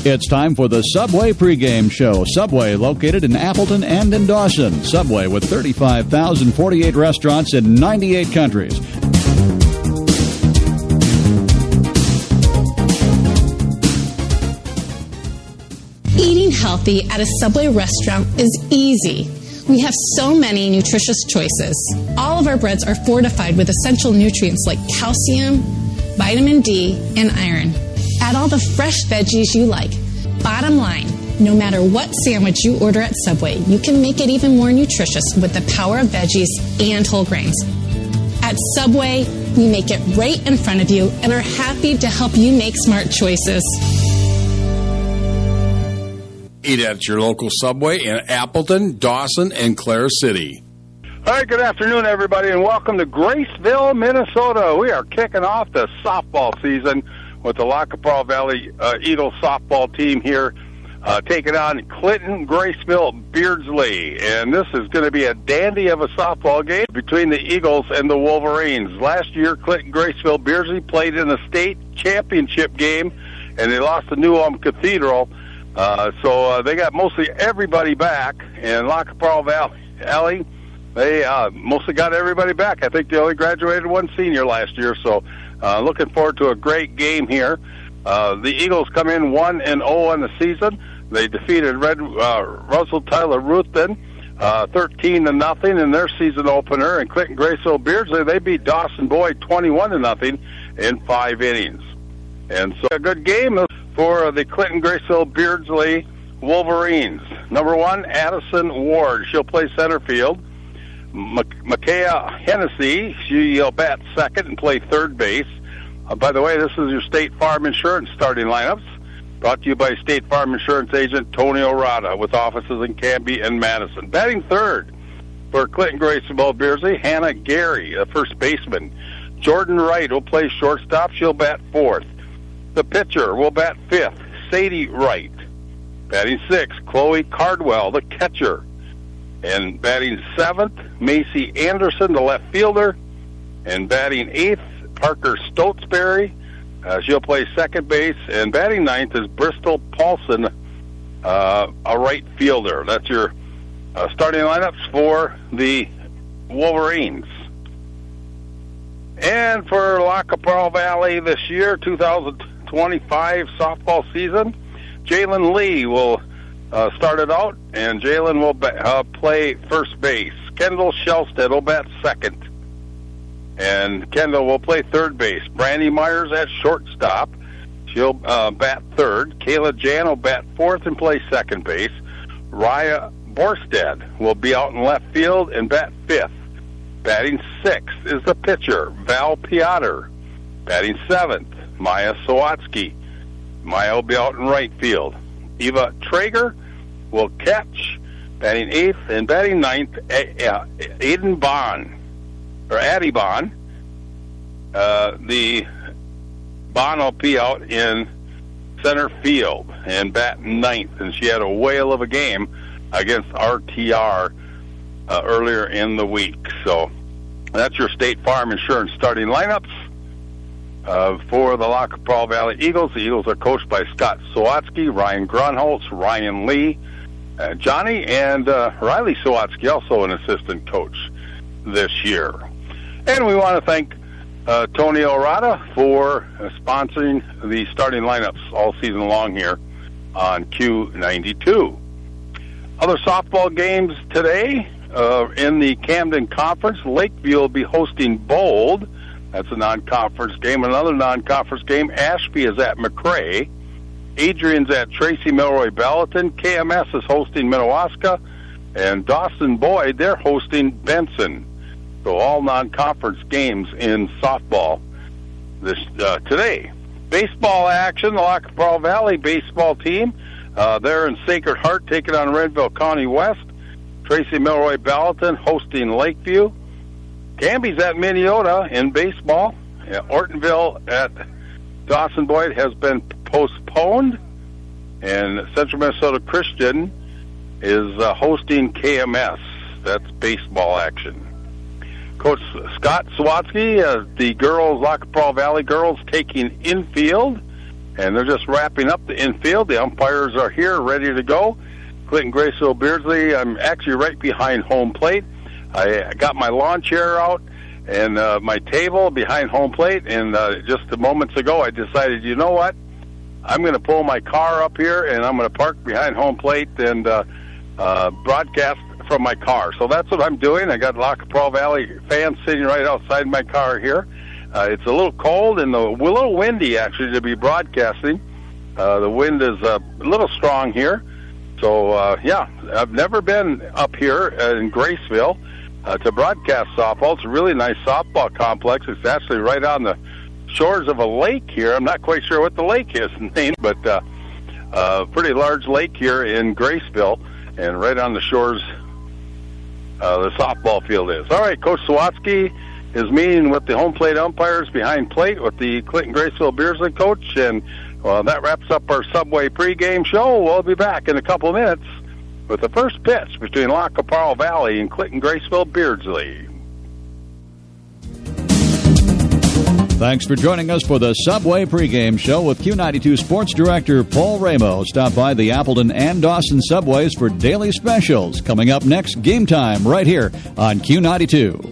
It's time for the Subway pregame show. Subway, located in Appleton and in Dawson. Subway with 35,048 restaurants in 98 countries. Eating healthy at a Subway restaurant is easy. We have so many nutritious choices. All of our breads are fortified with essential nutrients like calcium, vitamin D, and iron. Add all the fresh veggies you like. Bottom line, no matter what sandwich you order at Subway, you can make it even more nutritious with the power of veggies and whole grains. At Subway, we make it right in front of you and are happy to help you make smart choices. Eat at your local Subway in Appleton, Dawson, and Clare City. All right, good afternoon, everybody, and welcome to Graceville, Minnesota. We are kicking off the softball season with the Lac-qui-Parle Valley Eagles softball team here taking on Clinton Graceville Beardsley. And this is going to be a dandy of a softball game between the Eagles and the Wolverines. Last year, Clinton Graceville Beardsley played in the state championship game, and they lost to New Ulm Cathedral. So they got mostly everybody back, and Lac-qui-Parle Valley, they mostly got everybody back. I think they only graduated one senior last year, so looking forward to a great game here. The Eagles come in 1-0 in the season. They defeated Russell Tyler Ruthven 13-0 in their season opener, and Clinton Graceville Beardsley, they beat Dawson Boyd 21-0 in 5 innings. And so a good game for the Clinton Graceville Beardsley Wolverines. Number 1, Addison Ward. She'll play center field. Micaiah Hennessy, she'll bat second and play third base. By the way, this is your State Farm Insurance starting lineups. Brought to you by State Farm Insurance agent Tony Orada with offices in Canby and Madison. Batting third for Clinton Graceville Beardsley, Hannah Gary, a first baseman. Jordan Wright will play shortstop. She'll bat fourth. The pitcher will bat fifth, Sadie Wright. Batting sixth, Chloe Cardwell, the catcher. And batting seventh, Macy Anderson, the left fielder. And batting eighth, Parker Stotesbury. She'll play second base. And batting ninth is Bristol Paulson, a right fielder. That's your starting lineups for the Wolverines. And for Lac-qui-Parle Valley this year, 2025 softball season, Jalen Lee will start it out, and Jalen will play first base. Kendall Shellstead will bat second, and Kendall will play third base. Brandy Myers at shortstop. She'll bat third. Kayla Jan will bat fourth and play second base. Raya Borstead will be out in left field and bat fifth. Batting sixth is the pitcher, Val Piotr. Batting seventh, Maya Sawatsky. Maya will be out in right field. Eva Traeger will catch, batting eighth, and batting ninth, Aiden Bond, or Addie Bond. The Bond will be out in center field and bat ninth, and she had a whale of a game against RTR earlier in the week. So that's your State Farm Insurance starting lineups for the Lac-qui-Parle Valley Eagles. The Eagles are coached by Scott Sawatsky, Ryan Grunholz, Ryan Lee, Johnny, and Riley Sawatsky, also an assistant coach this year. And we want to thank Tony Orada for sponsoring the starting lineups all season long here on Q92. Other softball games today in the Camden Conference. Lakeview will be hosting Bold. That's a non-conference game. Another non-conference game, Ashby is at McRae. Adrian's at Tracy Milroy Belleton. KMS is hosting Minnewaska. And Dawson Boyd, they're hosting Benson. So all non-conference games in softball this today. Baseball action, the Lac-qui-Parle Valley baseball team. They're in Sacred Heart taking on Renville County West. Tracy Milroy Belleton hosting Lakeview. Canby's at Minneota in baseball. Ortonville at Dawson Boyd has been postponed. And Central Minnesota Christian is hosting KMS. That's baseball action. Coach Scott Sawatsky, the girls, Lac-qui-Parle Valley girls, taking infield. and they're just wrapping up the infield. The umpires are here, ready to go. Clinton Graceville Beardsley, I'm actually right behind home plate. I got my lawn chair out and my table behind home plate, and just moments ago I decided, you know what? I'm going to pull my car up here, and I'm going to park behind home plate and broadcast from my car. So that's what I'm doing. I got Lac qui Parle Valley fans sitting right outside my car here. It's a little cold and a little windy, actually, to be broadcasting. The wind is a little strong here. So, yeah, I've never been up here in Graceville to broadcast softball. It's a really nice softball complex. It's actually right on the shores of a lake here. I'm not quite sure what the lake is named, but a pretty large lake here in Graceville, and right on the shores the softball field is. All right, Coach Sawatsky is meeting with the home plate umpires behind plate with the Clinton Graceville Beardsley coach, and that wraps up our Subway pregame show. We'll be back in a couple of minutes with the first pitch between Lac qui Parle Valley and Clinton Graceville Beardsley. Thanks for joining us for the Subway pregame show with Q92 Sports Director Paul Ramo. Stop by the Appleton and Dawson Subways for daily specials. Coming up next, Game Time, right here on Q92.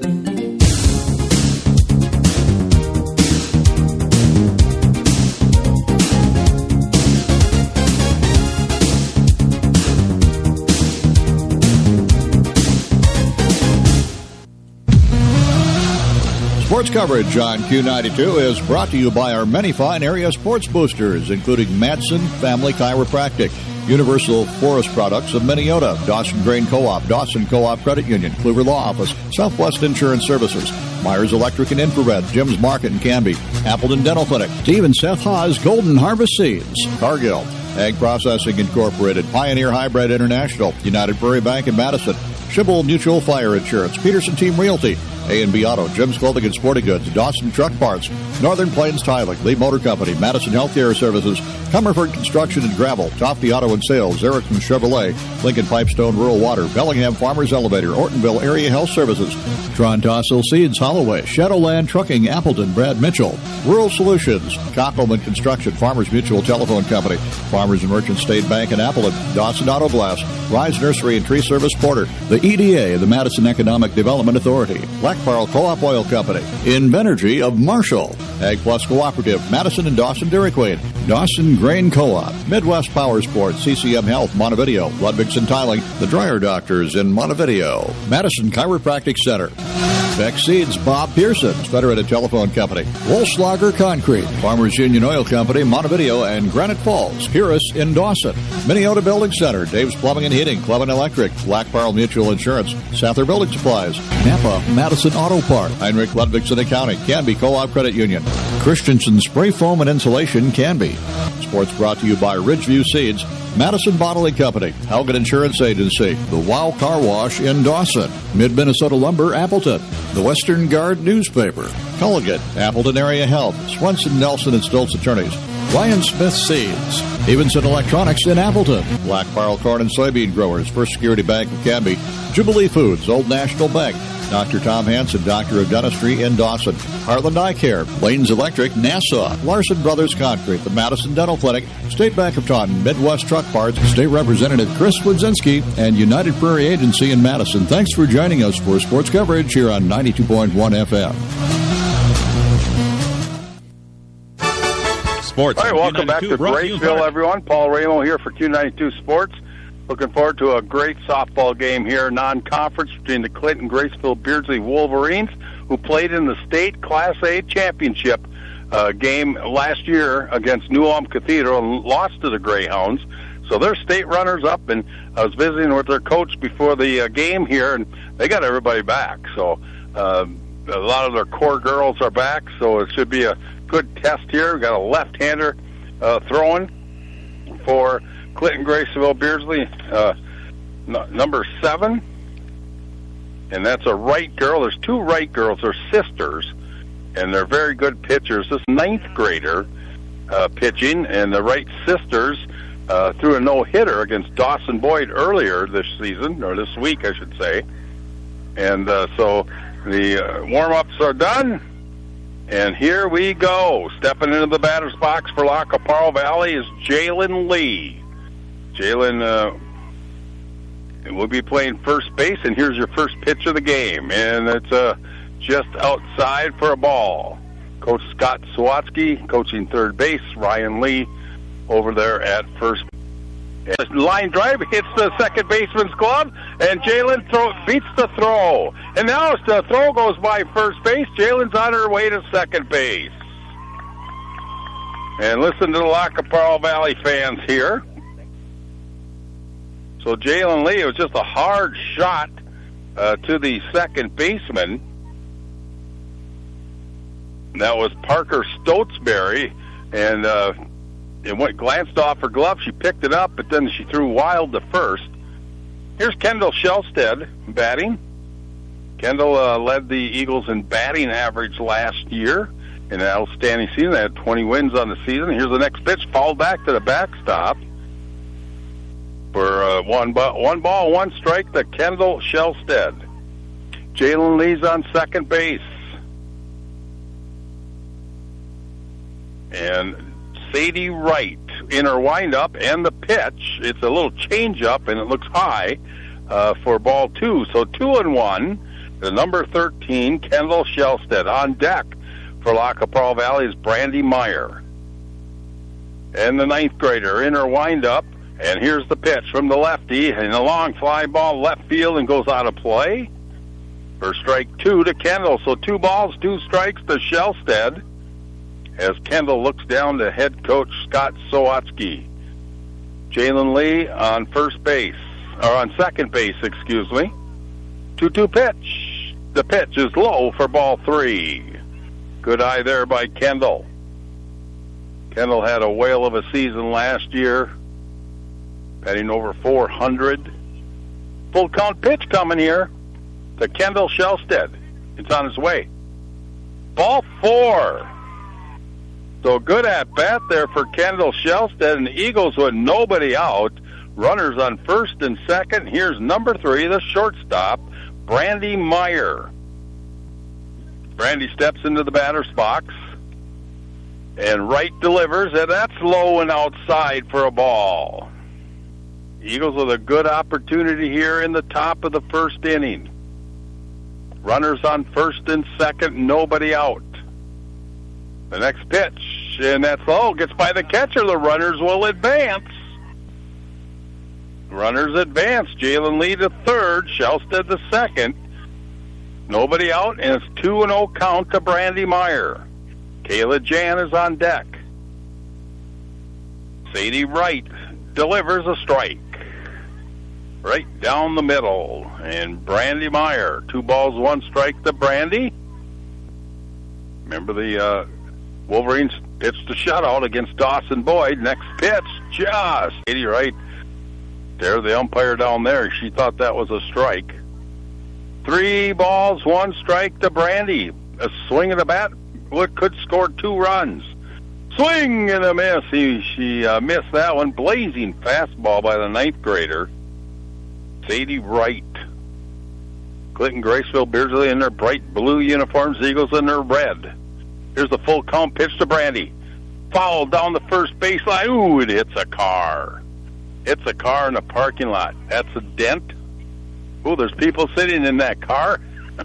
Sports coverage on Q92 is brought to you by our many fine area sports boosters, including Madsen Family Chiropractic, Universal Forest Products of Minneota, Dawson Grain Co-op, Dawson Co-op Credit Union, Kluver Law Office, Southwest Insurance Services, Myers Electric and Infrared, Jim's Market in Canby, Appleton Dental Clinic, Steve and Seth Haas Golden Harvest Seeds, Cargill, Ag Processing Incorporated, Pioneer Hybrid International, United Prairie Bank in Madison, Schibble Mutual Fire Insurance, Peterson Team Realty, A&B Auto, Jim's Clothing and Sporting Goods, Dawson Truck Parts, Northern Plains Tiling, Lee Motor Company, Madison Healthcare Services, Comerford Construction and Gravel, Tofty Auto and Sales, Erickson Chevrolet, Lincoln Pipestone Rural Water, Bellingham Farmers Elevator, Ortonville Area Health Services, Tron Tossel Seeds, Holloway, Shadowland Trucking, Appleton, Brad Mitchell, Rural Solutions, Cockelman Construction, Farmers Mutual Telephone Company, Farmers and Merchant State Bank in Appleton, Dawson Auto Glass, Rise Nursery and Tree Service Porter, the EDA, the Madison Economic Development Authority, Lac qui Parle Co-op Oil Company, Invenergy of Marshall, Ag Plus Cooperative, Madison and Dawson Dairy Queen, Dawson Grain Co-op, Midwest Power Sports, CCM Health, Montevideo, Ludwigson Tiling, the Dryer Doctors in Montevideo, Madison Chiropractic Center, Beck Seeds, Bob Pearson's Federated Telephone Company, Wolfslager Concrete, Farmers Union Oil Company, Montevideo and Granite Falls, Purus in Dawson, Minneota Building Center, Dave's Plumbing and Heating, Clevin Electric, Lac qui Parle Mutual Insurance, Sather Building Supplies, Napa, Madison Auto Park, Heinrich Ludwigson Accounting, Canby Co-op Credit Union, Christensen Spray Foam and Insulation, Canby. Sports brought to you by Ridgeview Seeds, Madison Bottling Company, Haugen Insurance Agency, the Wow Car Wash in Dawson, Mid-Minnesota Lumber, Appleton, the Western Guard Newspaper, Culligan, Appleton Area Health, Swenson, Nelson and Stoltz Attorneys, Ryan Smith Seeds, Evenson Electronics in Appleton, Lac qui Parle Corn and Soybean Growers, First Security Bank of Canby, Jubilee Foods, Old National Bank, Dr. Tom Hansen, Doctor of Dentistry in Dawson, Heartland Eye Care, Lanes Electric, Nassau, Larson Brothers Concrete, the Madison Dental Clinic, State Bank of Taunton, Midwest Truck Parts, State Representative Chris Wodzinski, and United Prairie Agency in Madison. Thanks for joining us for sports coverage here on 92.1 FM. Sports. All right, welcome back to Graceville, everyone. Paul Ramo here for Q92 Sports. Looking forward to a great softball game here, non-conference between the Clinton Graceville Beardsley Wolverines, who played in the state Class A championship game last year against New Ulm Cathedral and lost to the Greyhounds. So they're state runners-up, and I was visiting with their coach before the game here, and they got everybody back. So a lot of their core girls are back, so it should be a good test here. We've got a left-hander throwing for Clinton Graceville Beardsley, number 7, and that's a right girl. There's 2 right girls. They're sisters, and they're very good pitchers. This 9th grader pitching, and the right sisters threw a no-hitter against Dawson Boyd earlier this season, or this week, I should say. And so the warm-ups are done, And here we go. Stepping into the batter's box for La Caparra Valley is Jalen Lee. Jalen will be playing first base, and here's your first pitch of the game. And it's just outside for a ball. Coach Scott Sawatsky coaching third base. Ryan Lee over there at first base. Line drive hits the second baseman's glove, and Jalen beats the throw. And now as the throw goes by first base, Jalen's on her way to second base. And listen to the La Caparra Valley fans here. So Jalen Lee, it was just a hard shot to the second baseman. That was Parker Stotesbury, and it glanced off her glove. She picked it up, but then she threw wild to first. Here's Kendall Shellstead batting. Kendall led the Eagles in batting average last year in an outstanding season. They had 20 wins on the season. Here's the next pitch, fouled back to the backstop for one ball, one strike to Kendall Shellstead. Jalen Lee's on second base. And Sadie Wright in her windup, and the pitch. It's a little change-up, and it looks high for ball two. So 2-1. The number 13, Kendall Shellstead. On deck for La Caparra Valley is Brandy Meyer. And the ninth grader in her windup, and here's the pitch from the lefty, and a long fly ball left field and goes out of play for strike two to Kendall. So 2 balls, 2 strikes to Shellstead, as Kendall looks down to head coach Scott Sawatsky. Jalen Lee on first base, or on second base, excuse me. 2-2 pitch. The pitch is low for ball 3. Good eye there by Kendall. Kendall had a whale of a season last year, batting over 400. Full count pitch coming here to Kendall Shellstead. It's on its way. Ball 4. So good at bat there for Kendall Shellstead, and the Eagles with nobody out. Runners on first and second. Here's number 3, the shortstop, Brandy Meyer. Brandy steps into the batter's box, and Wright delivers, and that's low and outside for a ball. Eagles with a good opportunity here in the top of the first inning. Runners on first and second, nobody out. The next pitch, and that's low, gets by the catcher. The runners will advance. Runners advance. Jalen Lee to third, Shellstead to second. Nobody out, and it's 2-0 count to Brandy Meyer. Kayla Jan is on deck. Sadie Wright delivers a strike. Right down the middle. And Brandy Meyer, 2 balls, 1 strike to Brandy. Remember the Wolverines pitched a shutout against Dawson Boyd. Next pitch, just Sadie Wright. There's the umpire down there. She thought that was a strike. 3 balls, 1 strike to Brandy. A swing of the bat could score 2 runs. Swing and a miss. She missed that one. Blazing fastball by the 9th grader, Sadie Wright. Clinton, Graceville, Beardsley in their bright blue uniforms. Eagles in their red. Here's the full count pitch to Brandy. Fouled down the first baseline. Ooh, it hits a car. It's a car in the parking lot. That's a dent. Ooh, there's people sitting in that car.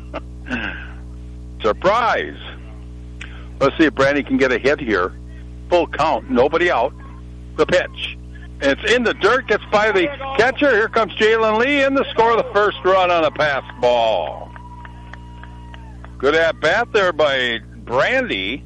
Surprise. Let's see if Brandy can get a hit here. Full count, nobody out. The pitch. And it's in the dirt, gets by the catcher. Here comes Jalen Lee in to score the first run on a pass ball. Good at bat there by Brandy.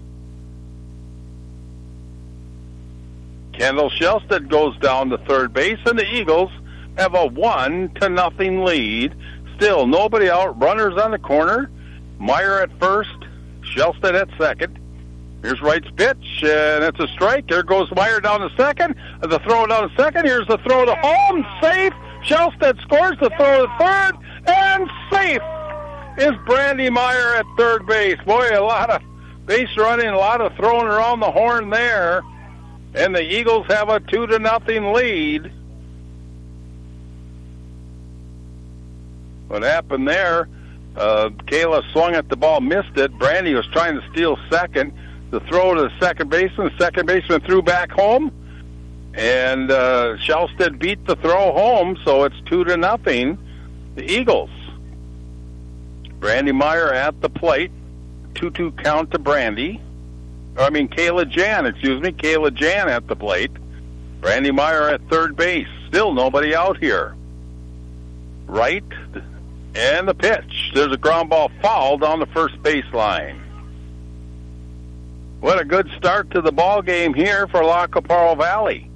Kendall Shellstead goes down to third base, and the Eagles have a 1-0 lead. Still nobody out. Runners on the corner. Meyer at first. Shellstead at second. Here's Wright's pitch, and it's a strike. There goes Meyer down to second. The throw down to second. Here's the throw to home. Safe. Shellstead scores the throw to third, and safe is Brandy Meyer at third base. Boy, a lot of base running, a lot of throwing around the horn there. And the Eagles have a 2-0 lead. What happened there? Kayla swung at the ball, missed it. Brandy was trying to steal second. The throw to the second baseman. The second baseman threw back home. And Shelsted beat the throw home, so it's 2-0. The Eagles. Brandy Meyer at the plate. 2-2 count to Brandy. Kayla Jan, Kayla Jan at the plate. Brandy Meyer at third base. Still nobody out here. Right. And the pitch. There's a ground ball foul down the first baseline. What a good start to the ball game here for La Caparo Valley.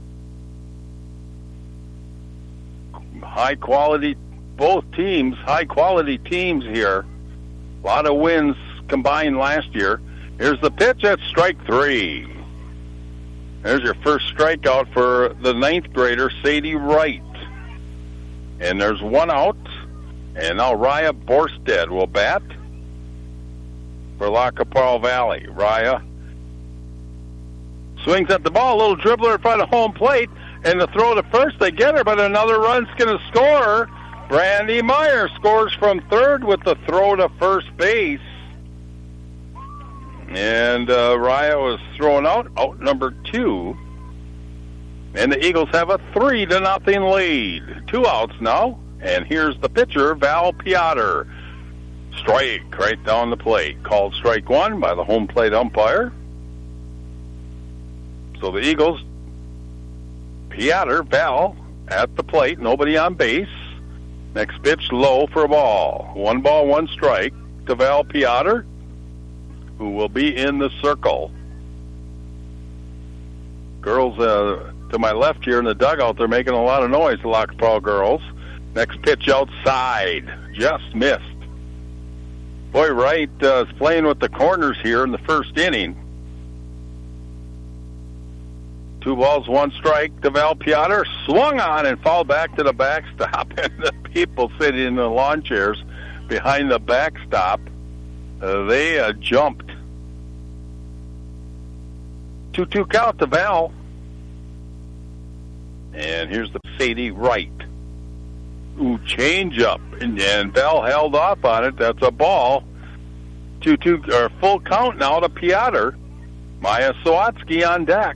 Both teams, high-quality teams here. A lot of wins combined last year. Here's the pitch at strike 3. There's your first strikeout for the 9th grader, Sadie Wright. And there's one out. And now Raya Borstead will bat for La Caparo Valley. Raya swings at the ball, a little dribbler in front of home plate, and the throw to first, they get her, but another run's going to score. Brandy Meyer scores from third with the throw to first base. And Raya was thrown out number 2. And the Eagles have a 3-0 lead. 2 outs now. And here's the pitcher, Val Piotr. Strike right down the plate. Called strike 1 by the home plate umpire. So the Eagles, Piotr, Val at the plate. Nobody on base. Next pitch low for a ball. 1 ball, 1 strike to Val Piotr, who will be in the circle. Girls to my left here in the dugout, they're making a lot of noise, the La Caparo girls. Next pitch outside. Just missed. Boy, Wright is playing with the corners here in the first inning. 2 balls, 1 strike to Val Piotr. Swung on and fouled back to the backstop. And the people sitting in the lawn chairs behind the backstop, they jumped. 2-2 count to Val. And here's the Sadie Wright. Change up. And Val held off on it. That's a ball. 2-2, or full count now to Piotr. Maya Sawatsky on deck.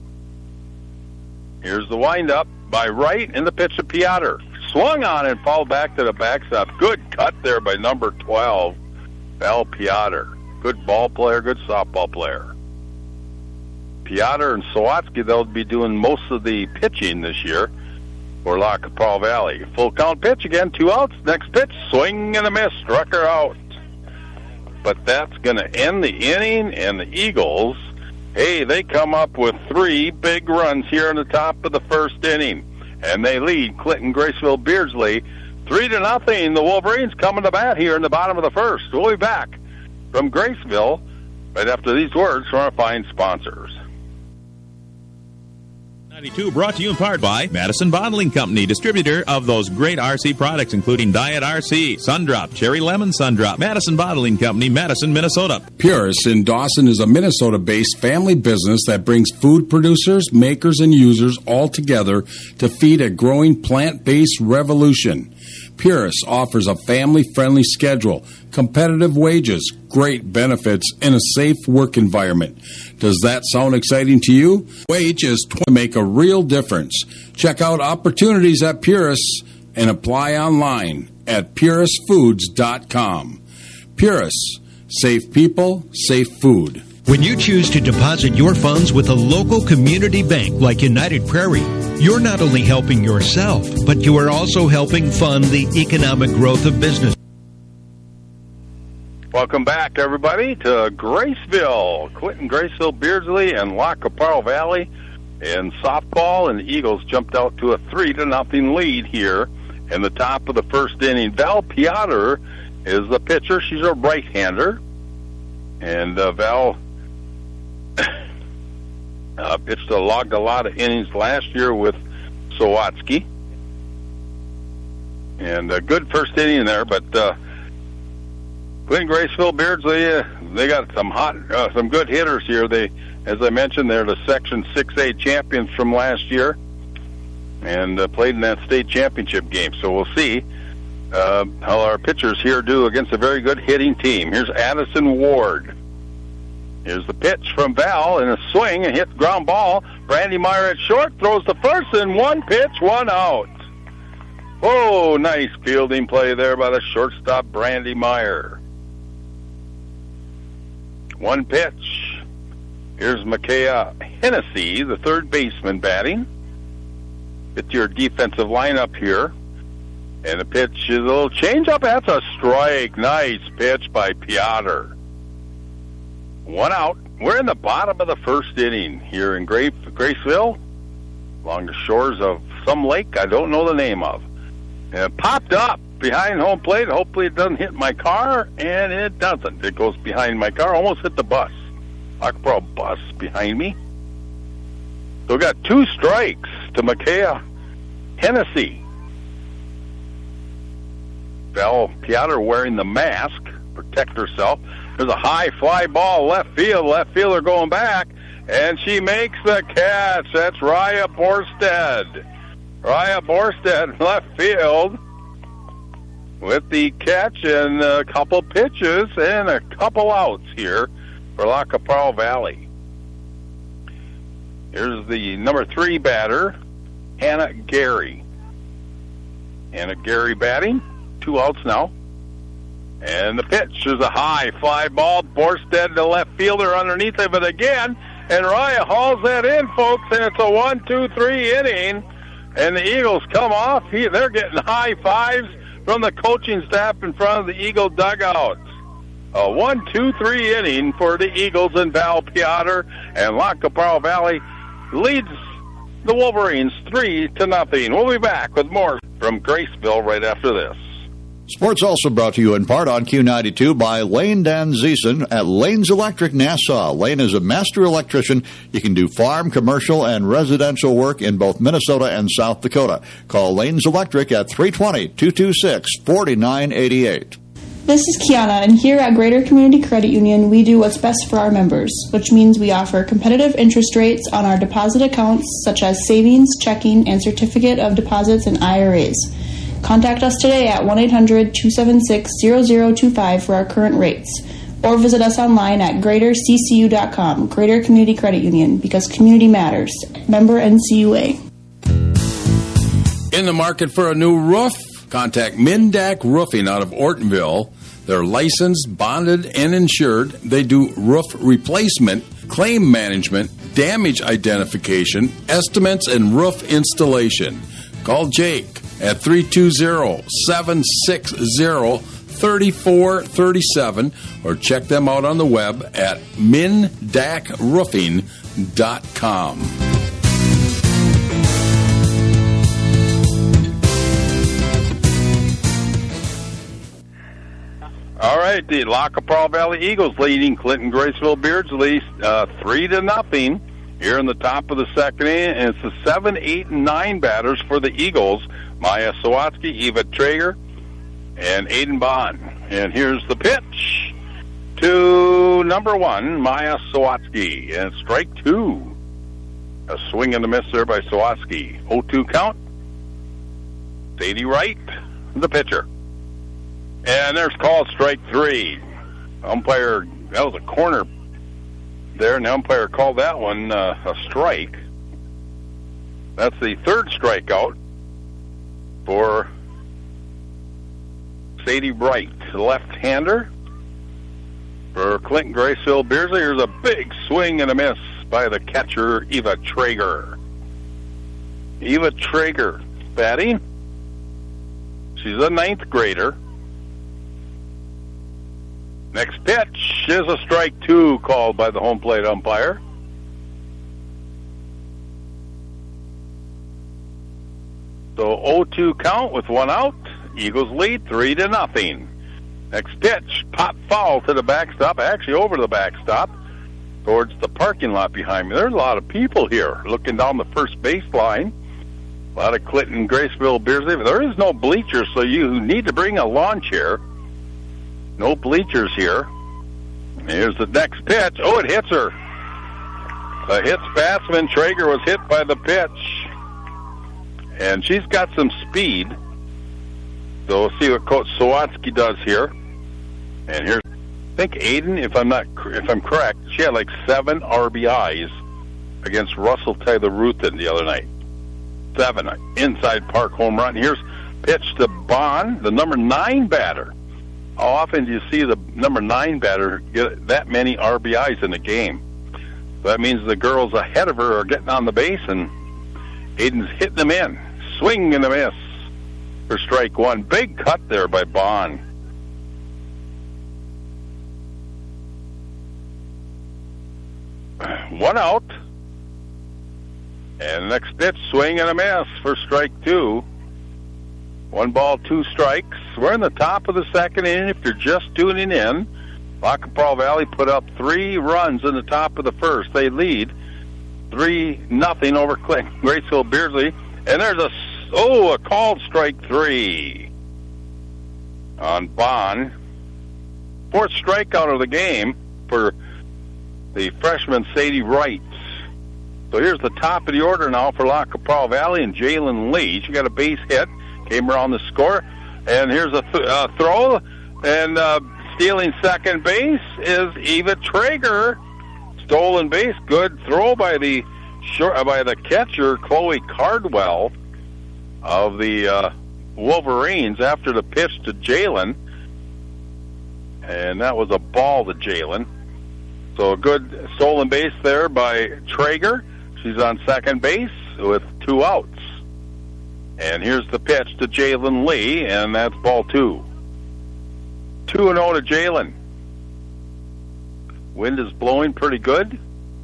Here's the windup by Wright and the pitch to Piotr. Swung on and fouled back to the backstop. Good cut there by number 12, Val Piotr. Good ball player, good softball player. Piotr and Sawatsky, they'll be doing most of the pitching this year for La Caparo Valley. Full count pitch again, 2 outs. Next pitch, swing and a miss, struck her out. But that's going to end the inning, and the Eagles, hey, they come up with 3 big runs here in the top of the first inning. And they lead Clinton Graceville Beardsley 3-0. The Wolverines coming to bat here in the bottom of the first. We'll be back from Graceville right after these words from our fine sponsors. 92 brought to you in part by Madison Bottling Company, distributor of those great RC products, including Diet RC, Sundrop, Cherry Lemon Sundrop. Madison Bottling Company, Madison, Minnesota. Purus in Dawson is a Minnesota-based family business that brings food producers, makers, and users all together to feed a growing plant-based revolution. Purus offers a family-friendly schedule, competitive wages, great benefits, and a safe work environment. Does that sound exciting to you? Wages to make a real difference. Check out opportunities at Purus and apply online at purusfoods.com. Purus, safe people, safe food. When you choose to deposit your funds with a local community bank like United Prairie, you're not only helping yourself, but you are also helping fund the economic growth of business. Welcome back, everybody, to Graceville. Clinton Graceville, Beardsley, and La Caparo Valley in softball, and the Eagles jumped out to a 3-0 lead here in the top of the first inning. Val Piotr is the pitcher. She's a right-hander, and Val logged a lot of innings last year with Sawatsky. And a good first inning there, but Clinton Graceville, Beardsley, they got some good hitters here. They, as I mentioned, they're the Section 6A champions from last year and played in that state championship game. So we'll see how our pitchers here do against a very good hitting team. Here's Addison Ward. Here's the pitch from Val in a swing, a hit ground ball. Brandy Meyer at short, throws the first, and one pitch, one out. Oh, nice fielding play there by the shortstop, Brandy Meyer. One pitch. Here's Micaiah Hennessy, the third baseman, batting. It's your defensive lineup here. And the pitch is a little change-up. That's a strike. Nice pitch by Piotr. One out. We're in the bottom of the first inning here in Graceville, along the shores of some lake I don't know the name of. And it popped up behind home plate. Hopefully it doesn't hit my car, and it doesn't. It goes behind my car, almost hit the bus. Lockboro bus behind me. So we got 2 strikes to Micaiah Hennessy. Piotr wearing the mask, protect herself. There's a high fly ball left field. Left fielder going back, and she makes the catch. That's Raya Borstead. Raya Borstead left field with the catch and a couple pitches and a couple outs here for La Capral Valley. Here's the number 3 batter, Hannah Gary. Hannah Gary batting. 2 outs now. And the pitch is a high fly ball. Borstead, the left fielder, underneath of it again. And Raya hauls that in, folks, and it's a 1-2-3 inning. And the Eagles come off. They're getting high fives from the coaching staff in front of the Eagle dugouts. A 1-2-3 inning for the Eagles and Val Piotr. And La Capral Valley leads the Wolverines 3-0. We'll be back with more from Graceville right after this. Sports also brought to you in part on Q92 by Lane Danziesen at Lane's Electric Nassau. Lane is a master electrician. You can do farm, commercial, and residential work in both Minnesota and South Dakota. Call Lane's Electric at 320-226-4988. This is Kiana, and here at Greater Community Credit Union, we do what's best for our members, which means we offer competitive interest rates on our deposit accounts such as savings, checking, and certificate of deposits and IRAs. Contact us today at 1-800-276-0025 for our current rates, or visit us online at greaterccu.com. Greater Community Credit Union, because community matters. Member NCUA. In the market for a new roof? Contact Mindak Roofing out of Ortonville. They're licensed, bonded, and insured. They do roof replacement, claim management, damage identification, estimates, and roof installation. Call Jake at 320-760-3437 or check them out on the web at mindakroofing.com. All right, the La Capral Valley Eagles leading Clinton Graceville Beardsley 3-0 here in the top of the second inning, and it's the 7, 8, and 9 batters for the Eagles. Maya Sawatsky, Eva Traeger, and Aiden Bond. And here's the pitch to number 1, Maya Sawatsky, and strike 2. A swing and a miss there by Sawatsky. 0-2 count. Sadie Wright, the pitcher. And there's called strike 3. Umpire, that was a corner there, and the umpire called that one a strike. That's the third strikeout for Sadie Wright, the left-hander for Clinton Graceville Beardsley. Here's a big swing and a miss by the catcher, Eva Traeger. Eva Traeger batting. She's a 9th grader. Next pitch is a strike 2 called by the home plate umpire. So 0-2 count with 1 out. Eagles lead 3-0. Next pitch, pop foul to the backstop, actually over the backstop, towards the parking lot behind me. There's a lot of people here looking down the first baseline. A lot of Clinton, Graceville, Beardsley. There is no bleachers, so you need to bring a lawn chair. No bleachers here. Here's the next pitch. Oh, it hits her. It hits batsman. Traeger was hit by the pitch. And she's got some speed. So we'll see what Coach Sawatsky does here. And here's, I think Aiden, if I'm correct, she had like 7 RBIs against Russell Taylor Ruthin the other night. 7 inside park home run. Here's pitch to Bond, the number 9 batter. How often do you see the number 9 batter get that many RBIs in a game? So that means the girls ahead of her are getting on the base, and Aiden's hitting them in. Swing and a miss for strike 1. Big cut there by Bond. One out. And the next pitch, swing and a miss for strike 2. 1 ball, 2 strikes. We're in the top of the second inning. If you're just tuning in, La Capral Valley put up 3 runs in the top of the first. They lead 3-0 over Graceville Beardsley. And there's a called strike 3 on Bond. 4th strikeout of the game for the freshman Sadie Wright. So here's the top of the order now for La Capral Valley and Jalen Lee. She got a base hit, came around the score, and here's a throw, and stealing second base is Eva Traeger. Stolen base, good throw by the catcher Chloe Cardwell of the Wolverines after the pitch to Jalen, and that was a ball to Jalen. So a good stolen base there by Traeger. She's on second base with 2 outs. And here's the pitch to Jalen Lee, and that's ball 2. 2-0 to Jalen. Wind is blowing pretty good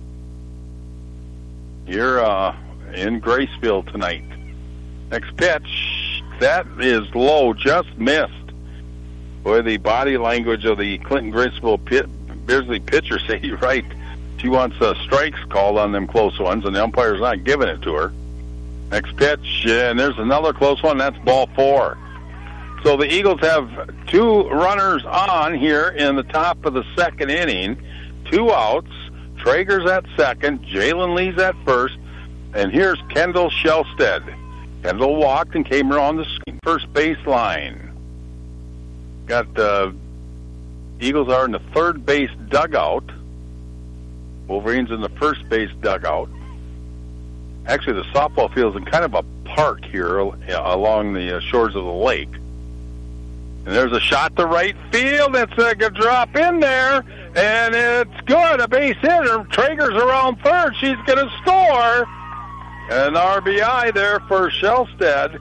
here in Graceville tonight. Next pitch, that is low, just missed. Boy, the body language of the Clinton Graceville Beardsley pitcher, Sadie Wright, she wants strikes called on them close ones, and the umpire's not giving it to her. Next pitch, and there's another close one. That's ball 4. So the Eagles have 2 runners on here in the top of the second inning. 2 outs. Traeger's at second. Jalen Lee's at first. And here's Kendall Shellstead. Kendall walked and came around the first baseline. Got Eagles are in the third base dugout. Wolverines in the first base dugout. Actually, the softball field is in kind of a park here along the shores of the lake. And there's a shot to right field. It's a good drop in there, and it's good. A base hitter. Traeger's around third. She's going to score. An RBI there for Shellstead.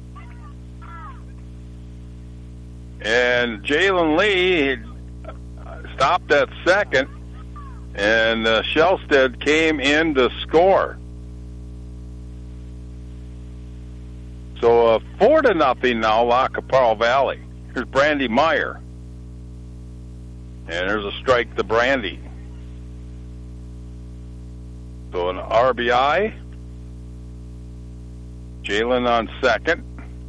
And Jalen Lee stopped at second, and Shellstead came in to score. So 4-0 now, La Capral Valley. Here's Brandy Meyer. And there's a strike to Brandy. So an RBI. Jalen on second.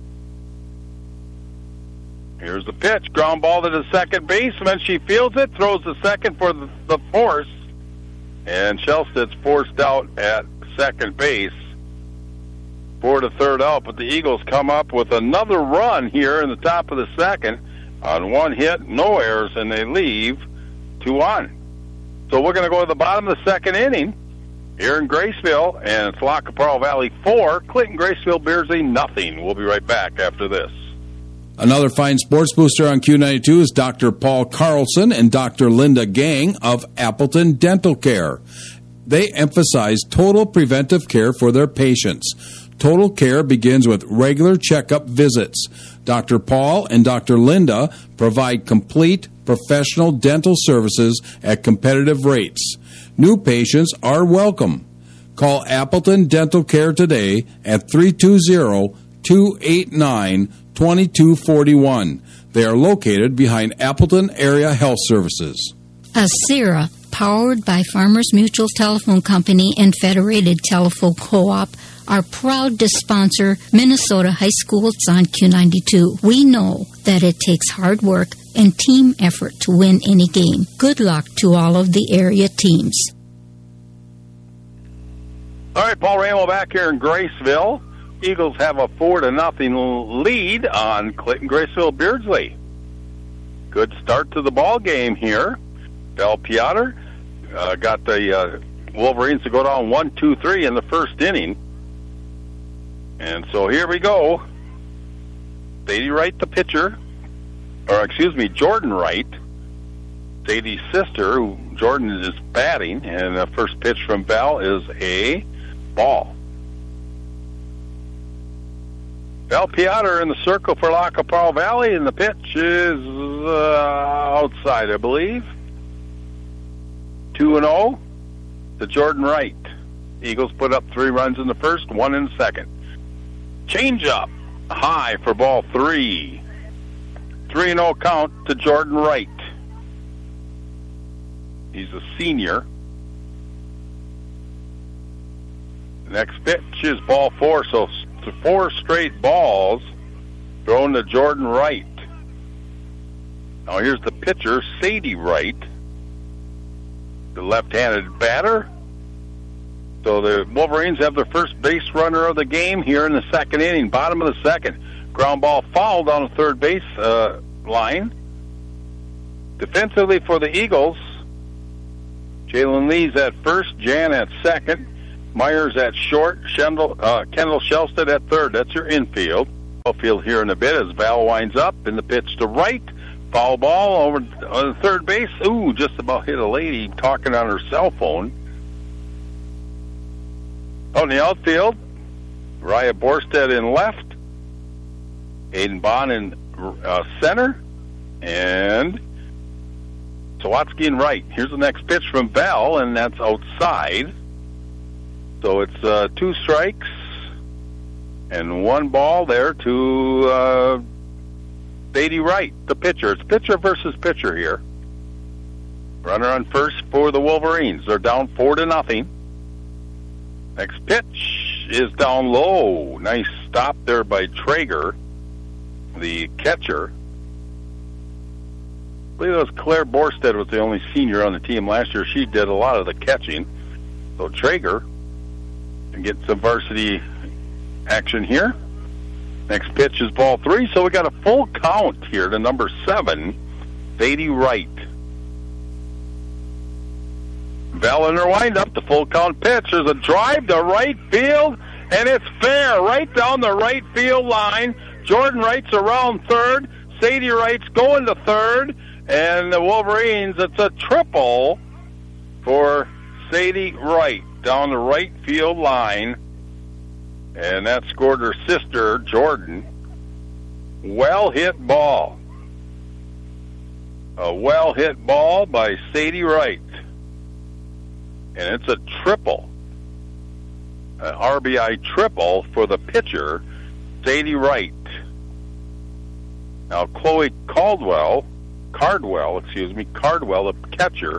Here's the pitch. Ground ball to the second baseman. She fields it, throws the second for the force. And Shellstead's forced out at second base. 4 to third out, but the Eagles come up with another run here in the top of the second on 1 hit, no errors, and they leave 2 on. So we're going to go to the bottom of the second inning here in Graceville, and it's La Capral Valley 4, Clinton Graceville Beardsley nothing. We'll be right back after this. Another fine sports booster on Q92 is Dr. Paul Carlson and Dr. Linda Gang of Appleton Dental Care. They emphasize total preventive care for their patients. Total care begins with regular checkup visits. Dr. Paul and Dr. Linda provide complete professional dental services at competitive rates. New patients are welcome. Call Appleton Dental Care today at 320-289-2241. They are located behind Appleton Area Health Services. Acera, powered by Farmers Mutual Telephone Company and Federated Telephone Co-op, are proud to sponsor Minnesota High Schools on Q92. We know that it takes hard work and team effort to win any game. Good luck to all of the area teams. All right, Paul Ramo back here in Graceville. Eagles have a 4-0 lead on Clinton Graceville Beardsley. Good start to the ball game here. Bell Piotr got the Wolverines to go down 1-2-3 in the first inning. And so here we go. Sadie Wright, the pitcher, Jordan Wright, Sadie's sister, who Jordan is batting, and the first pitch from Bell is a ball. Bell Piotr in the circle for La Capral Valley, and the pitch is outside, I believe. 2-0 to Jordan Wright. Eagles put up 3 runs in the first, 1 in the second. Change up high for ball 3. 3-0 count to Jordan Wright. He's a senior. Next pitch is ball 4, so 4 straight balls thrown to Jordan Wright. Now here's the pitcher, Sadie Wright, the left-handed batter. So the Wolverines have their first base runner of the game here in the second inning, bottom of the second. Ground ball fouled on the third base line. Defensively for the Eagles, Jalen Lee's at first, Jan at second, Myers at short, Kendall Shellstead at third. That's your infield. Outfield here in a bit as Val winds up in the pitch to right. Foul ball over on the third base. Ooh, just about hit a lady talking on her cell phone. On the outfield, Raya Borstead in left, Aiden Bond in center, and Sawatsky in right. Here's the next pitch from Val, and that's outside. So it's 2 strikes and 1 ball there to Sadie Wright, the pitcher. It's pitcher versus pitcher here. Runner on first for the Wolverines. They're down 4-0. Next pitch is down low. Nice stop there by Traeger, the catcher. I believe it was Claire Borstead was the only senior on the team last year. She did a lot of the catching. So Traeger can get some varsity action here. Next pitch is ball 3, so we got a full count here to number 7, Sadie Wright. Bell in her windup, the full count pitch. There's a drive to right field, and it's fair, right down the right field line. Jordan Wright's around third. Sadie Wright's going to third, and the Wolverines, it's a triple for Sadie Wright down the right field line, and that scored her sister, Jordan. Well-hit ball. A well-hit ball by Sadie Wright. And it's a triple, an RBI triple for the pitcher, Sadie Wright. Now, Chloe Cardwell, the catcher,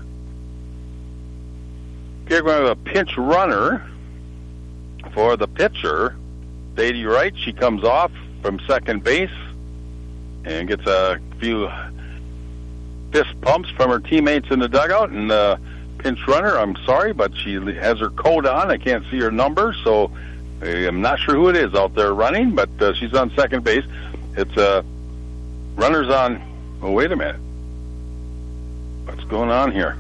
gave her a pinch runner for the pitcher, Sadie Wright. She comes off from second base and gets a few fist pumps from her teammates in the dugout, and pinch runner, I'm sorry, but she has her coat on. I can't see her number, so I'm not sure who it is out there running, but she's on second base. It's runners on... Oh, wait a minute. What's going on here?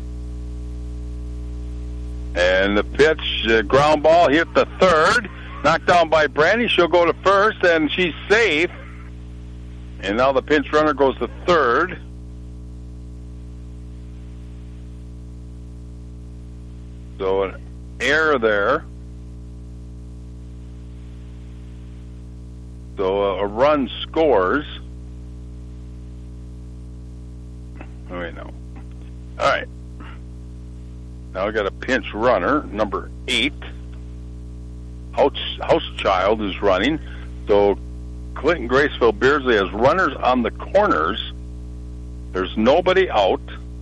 And the pitch, ground ball, hit the third. Knocked down by Brandy. She'll go to first, and she's safe. And now the pinch runner goes to third. So an error there. So a run scores. Oh, wait, no. All right. Now we got a pinch runner, number 8. Housechild is running. So Clinton Graceville Beardsley has runners on the corners. There's nobody out.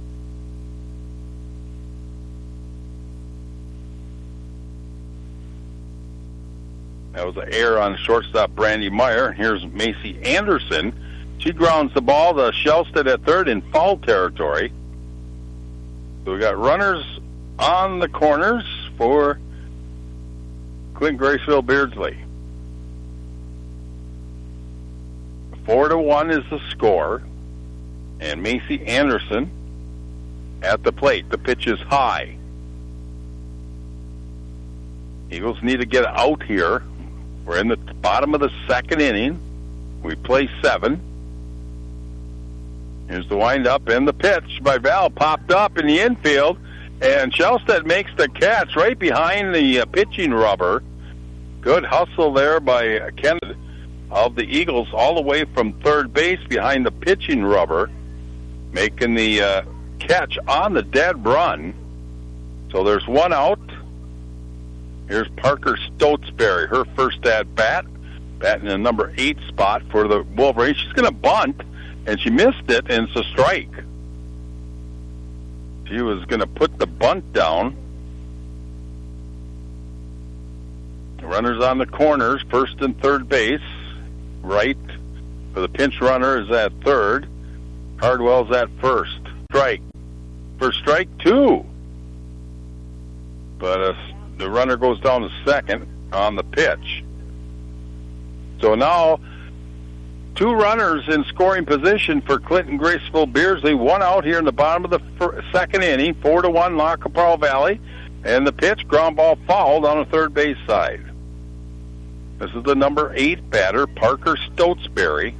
That was an error on shortstop Brandy Meyer. Here's Macy Anderson. She grounds the ball to Shellstead at third in foul territory. So we got runners on the corners for Clinton Graceville Beardsley. 4-1 is the score. And Macy Anderson at the plate. The pitch is high. Eagles need to get out here. We're in the bottom of the second inning. We play 7. Here's the windup, and the pitch by Val popped up in the infield, and Shelstead makes the catch right behind the pitching rubber. Good hustle there by Kennedy of the Eagles all the way from third base behind the pitching rubber, making the catch on the dead run. So there's one out. Here's Parker Stotesbury, her first at bat, batting in the number 8 spot for the Wolverines. She's going to bunt, and she missed it, and it's a strike. She was going to put the bunt down. The runners on the corners, first and third base. Right for the pinch runner is at third. Cardwell's at first. Strike. For strike 2. But the runner goes down to second on the pitch. So now 2 runners in scoring position for Clinton Graceville Beardsley. One out here in the bottom of the second inning. 4-1 La Capral Valley. And the pitch, ground ball fouled on the third base side. This is the number 8 batter, Parker Stotesbury,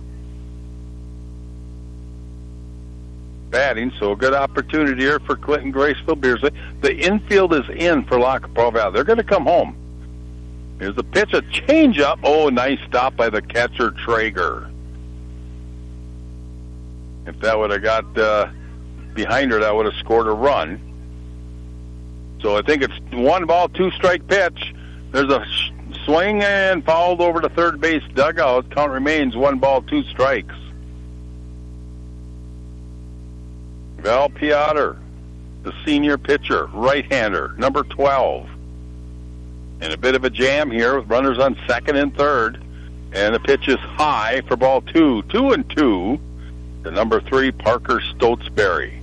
batting. So a good opportunity here for Clinton Graceville Beardsley. The infield is in for La Capral Valley. They're going to come home. Here's the pitch, a changeup. Oh, nice stop by the catcher, Traeger. If that would have got behind her, that would have scored a run. So I think it's 1 ball, 2 strike pitch. There's a swing and fouled over to third base dugout. Count remains 1 ball, 2 strikes. Val Piotr, the senior pitcher, right-hander, number 12. And a bit of a jam here with runners on second and third. And the pitch is high for ball 2. 2-2. The number 3, Parker Stotesbury.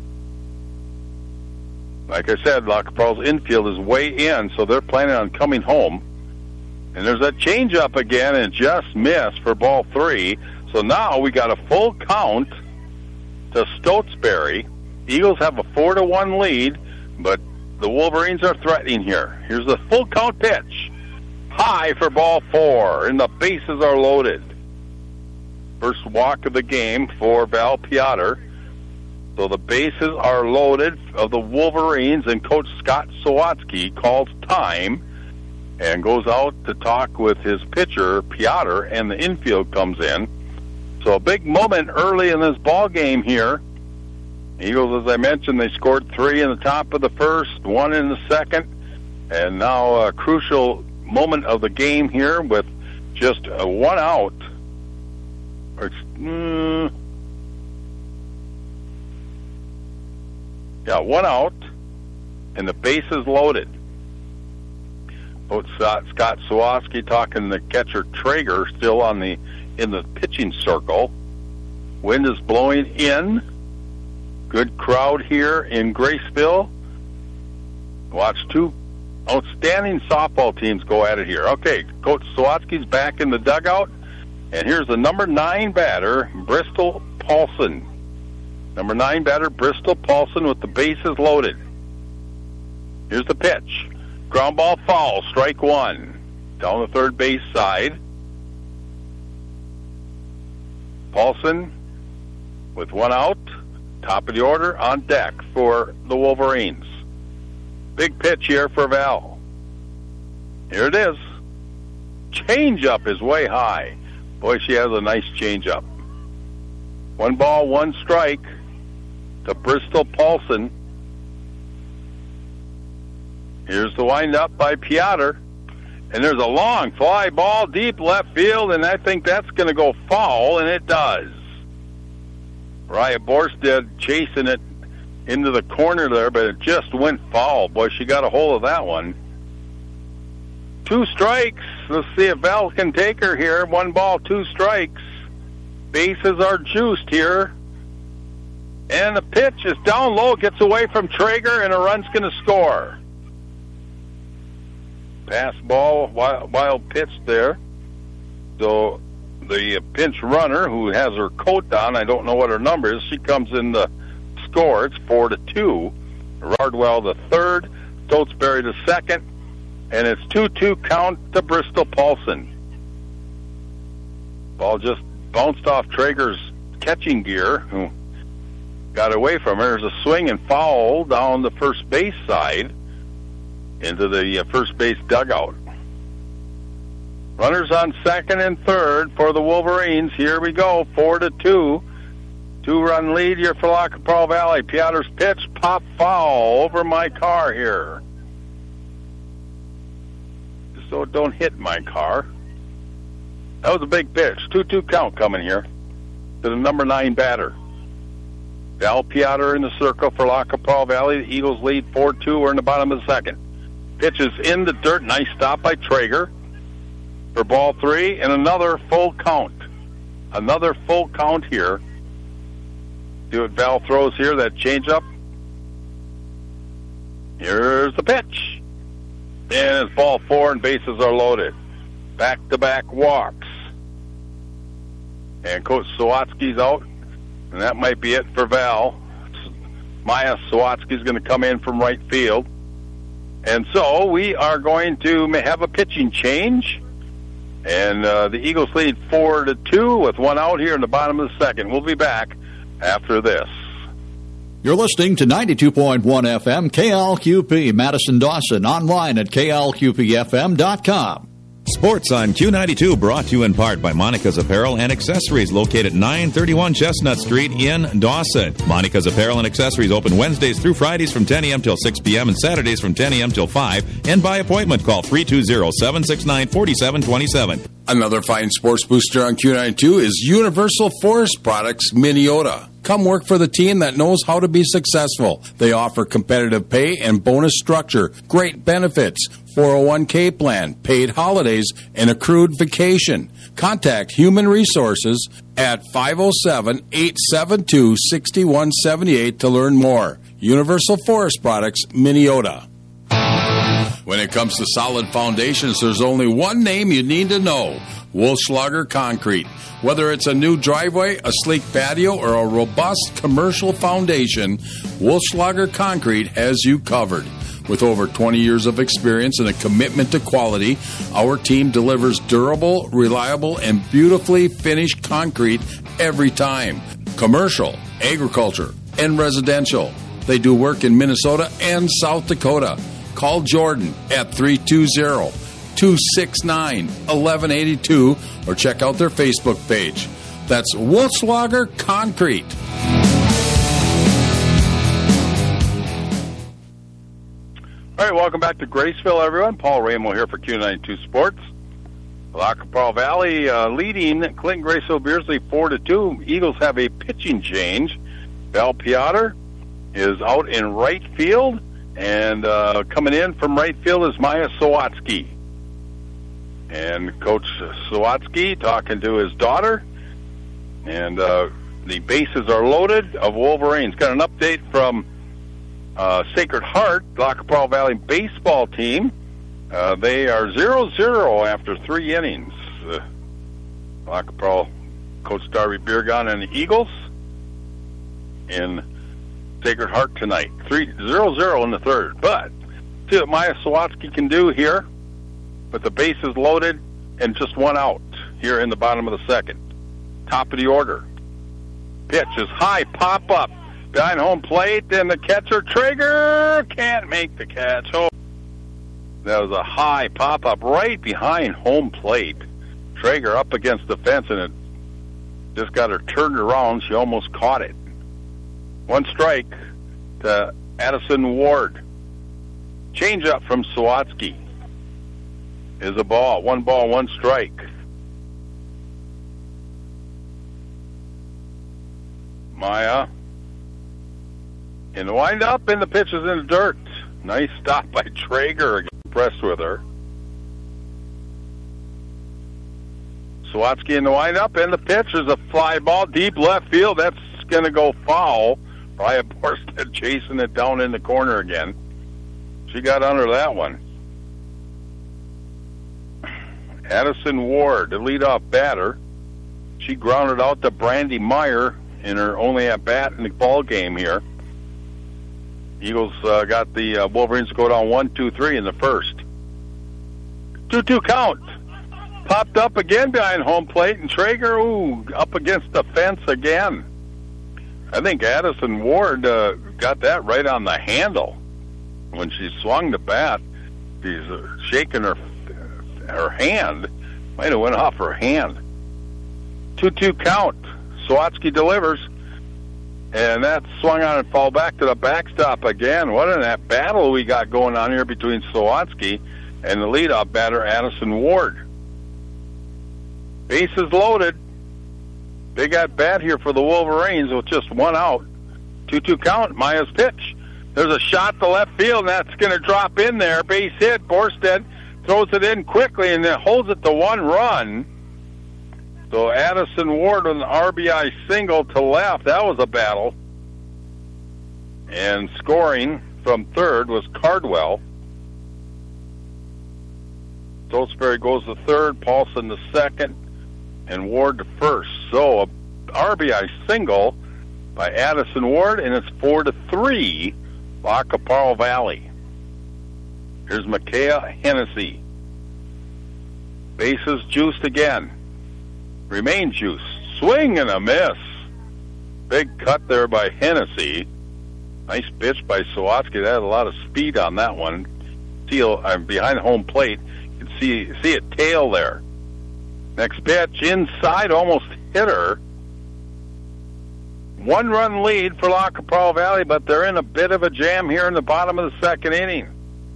Like I said, La Capral's infield is way in, so they're planning on coming home. And there's a changeup again, and just missed for ball 3. So now we got a full count to Stotesbury. Eagles have a 4-1 lead, but the Wolverines are threatening here. Here's the full count pitch. High for ball 4, and the bases are loaded. First walk of the game for Val Piotr. So the bases are loaded of the Wolverines, and Coach Scott Sawatsky calls time and goes out to talk with his pitcher, Piotr, and the infield comes in. So a big moment early in this ball game here. Eagles, as I mentioned, they scored 3 in the top of the first, 1 in the second, and now a crucial moment of the game here with just 1 out. Yeah, 1 out, and the bases loaded. Both Scott Sawatsky talking to catcher Traeger still in the pitching circle. Wind is blowing in. Good crowd here in Graceville. Watch 2 outstanding softball teams go at it here. Okay, Coach Sawatsky's back in the dugout, and here's the number 9 batter, Bristol Paulson. Number 9 batter, Bristol Paulson, with the bases loaded. Here's the pitch. Ground ball foul, strike 1. Down the third base side. Paulson with 1 out. Top of the order on deck for the Wolverines. Big pitch here for Val. Here it is. Changeup is way high. Boy, she has a nice changeup. 1 ball, 1 strike to Bristol Paulson. Here's the windup by Piotr. And there's a long fly ball deep left field, and I think that's going to go foul, and it does. Raya Borstead chasing it into the corner there, but it just went foul. Boy, she got a hold of that one. 2 strikes. Let's see if Val can take her here. 1 ball, 2 strikes. Bases are juiced here. And the pitch is down low, gets away from Traeger, and a run's going to score. Pass ball, wild pitch there. So the pinch runner, who has her coat down. I don't know what her number is. She comes in the score. It's 4-2. Rardwell the third, Stotesbury the second, and it's 2-2 count to Bristol Paulson. Ball just bounced off Traeger's catching gear, who got away from her. There's a swing and foul down the first base side into the first base dugout. Runners on second and third for the Wolverines. Here we go, 4-2. 2-run lead here for Lac qui Parle Valley. Pieter's pitch, pop foul over my car here. So don't hit my car. That was a big pitch. 2-2 count coming here to the number 9 batter. Val Pieter in the circle for Lac qui Parle Valley. The Eagles lead 4-2. We're in the bottom of the second. Pitch is in the dirt. Nice stop by Traeger for ball 3, and another full count. Another full count here. See what Val throws here, that changeup. Here's the pitch. And it's ball 4, and bases are loaded. Back-to-back walks. And Coach Sawatsky's out, and that might be it for Val. Maya Sawatsky's going to come in from right field. And so we are going to have a pitching change. And the Eagles lead 4-2 with one out here in the bottom of the second. We'll be back after this. You're listening to 92.1 FM KLQP Madison Dawson, online at klqpfm.com. Sports on Q92 brought to you in part by Monica's Apparel and Accessories, located at 931 Chestnut Street in Dawson. Monica's Apparel and Accessories open Wednesdays through Fridays from 10 a.m. till 6 p.m. and Saturdays from 10 a.m. till 5. And by appointment, call 320-769-4727. Another fine sports booster on Q92 is Universal Forest Products Minneota. Come work for the team that knows how to be successful. They offer competitive pay and bonus structure, great benefits, 401k plan, paid holidays, and accrued vacation. Contact Human Resources at 507-872-6178 to learn more. Universal Forest Products, Minneota. When it comes to solid foundations, there's only one name you need to know: Wolfschlager Concrete. Whether it's a new driveway, a sleek patio, or a robust commercial foundation, Wolfschlager Concrete has you covered. With over 20 years of experience and a commitment to quality, our team delivers durable, reliable, and beautifully finished concrete every time. Commercial, agriculture, and residential. They do work in Minnesota and South Dakota. Call Jordan at 320-269-1182 or check out their Facebook page. That's Wolfschlager Concrete. All right, welcome back to Graceville, everyone. Paul Ramo here for Q92 Sports. Lac qui Parle Valley leading Clinton Graceville Beardsley 4-2. Eagles have a pitching change. Val Pieter is out in right field, and coming in from right field is Maya Sawatsky. And Coach Sawatsky talking to his daughter, and the bases are loaded of Wolverines. Got an update from Sacred Heart, Lac qui Parle Valley baseball team. They are 0-0 after 3 innings. Lac qui Parle Coach Darby Biergon and the Eagles in Sacred Heart tonight. 0-0 in the third. But see what Maya Sawatsky can do here with the bases loaded and just one out here in the bottom of the second. Top of the order. Pitch is high, pop up behind home plate, and the catcher Traeger can't make the catch. Oh, that was a high pop up right behind home plate. Traeger up against the fence, and it just got her turned around. She almost caught it. One strike to Addison Ward. Change up from Sawatsky is a ball. 1 ball, 1 strike. Maya in the windup, and the pitch is in the dirt. Nice stop by Traeger. Impressed with her. Sawatsky in the windup, and the pitch is a fly ball deep left field. That's going to go foul. Raya Borstead chasing it down in the corner again. She got under that one. Addison Ward, the leadoff batter. She grounded out to Brandy Meyer in her only at-bat in the ball game here. Eagles got the Wolverines to go down 1-2-3 in the first. 2-2 count. Popped up again behind home plate, and Traeger, up against the fence again. I think Addison Ward got that right on the handle when she swung the bat. She's shaking her hand. Might have went off her hand. 2-2 count. Sawatsky delivers. And that swung on and fall back to the backstop again. What a battle we got going on here between Sawatsky and the leadoff batter, Addison Ward. Bases loaded. Big at bat here for the Wolverines with just one out. 2-2 count. Maya's pitch. There's a shot to left field, and that's going to drop in there. Base hit. Borstead throws it in quickly and then holds it to 1 run. So Addison Ward with an RBI single to left. That was a battle. And scoring from third was Cardwell. Stoltzberry goes to third, Paulson to second, and Ward to first. So a RBI single by Addison Ward, and it's 4-3, La Caparo Valley. Here's Micaiah Hennessy. Bases juiced again. Remain juiced. Swing and a miss. Big cut there by Hennessy. Nice pitch by Sawatsky. That had a lot of speed on that one. Behind home plate, you can see it tail there. Next pitch, inside, almost hit her. 1-run lead for La Caparo Valley, but they're in a bit of a jam here in the bottom of the second inning.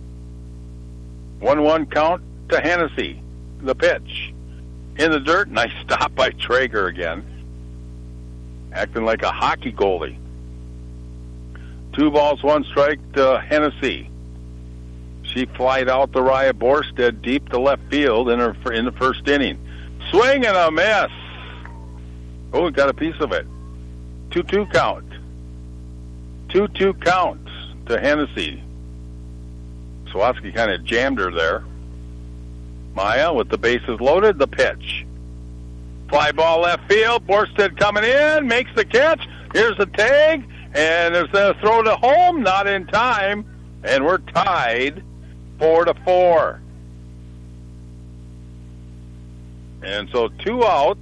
1-1 count to Hennessy. The pitch. In the dirt, nice stop by Traeger again. Acting like a hockey goalie. 2 balls, 1 strike to Hennessy. She flied out to Raya Borstead deep to left field in the first inning. Swing and a miss. Oh, got a piece of it. 2-2 count. 2-2 count to Hennessy. Sawatsky kind of jammed her there. Maya with the bases loaded, the pitch. Fly ball left field, Borstead coming in, makes the catch. Here's the tag, and there's a throw to home, not in time, and we're tied 4-4. And so 2 outs.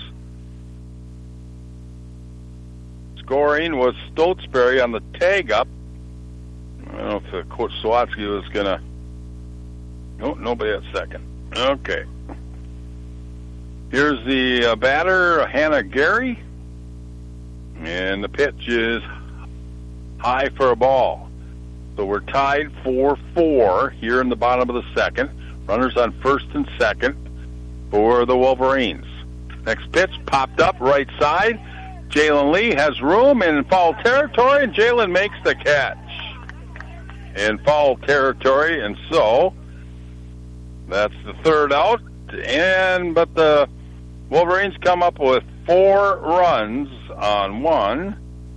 Scoring was Stoltzberry on the tag up. I don't know if Coach Sawatsky was going to... No, nobody at second. Okay. Here's the batter, Hannah Gary. And the pitch is high for a ball. So we're tied 4-4 here in the bottom of the second. Runners on first and second for the Wolverines. Next pitch popped up right side. Jalen Lee has room in foul territory, and Jalen makes the catch in foul territory, and so that's the third out. But the Wolverines come up with 4 runs on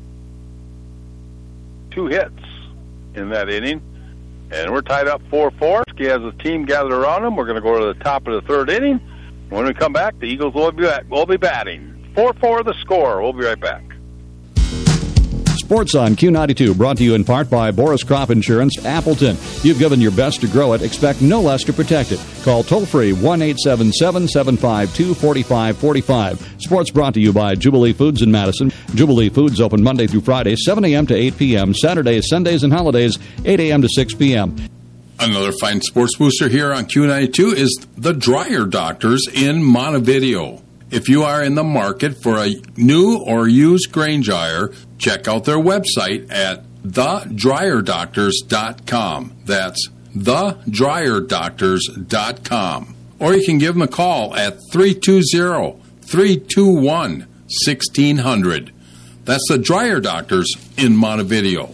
2 hits in that inning, and we're tied up 4-4. He has a team gathered around him. We're going to go to the top of the third inning. When we come back, the Eagles will be batting. 4-4 the score. We'll be right back. Sports on Q92, brought to you in part by Boris Crop Insurance, Appleton. You've given your best to grow it. Expect no less to protect it. Call toll-free 1-877-752-4545. Sports brought to you by Jubilee Foods in Madison. Jubilee Foods open Monday through Friday, 7 a.m. to 8 p.m. Saturdays, Sundays, and holidays, 8 a.m. to 6 p.m. Another fine sports booster here on Q92 is the Dryer Doctors in Montevideo. If you are in the market for a new or used grain dryer, check out their website at thedryerdoctors.com. That's thedryerdoctors.com. Or you can give them a call at 320-321-1600. That's the Dryer Doctors in Montevideo.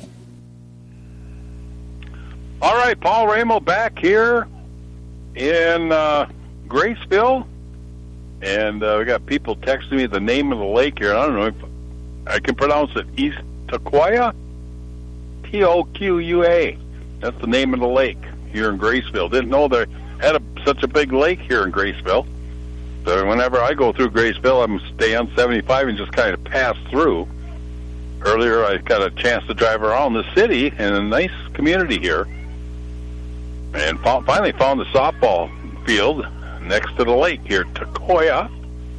All right, Paul Ramo back here in Graceville. And we got people texting me the name of the lake here. I don't know if I can pronounce it. East Toquia? T-O-Q-U-A. That's the name of the lake here in Graceville. Didn't know they had such a big lake here in Graceville. So whenever I go through Graceville, I'm stay on 75 and just kind of pass through. Earlier, I got a chance to drive around the city in a nice community here, and finally found the softball field next to the lake here, Takoya.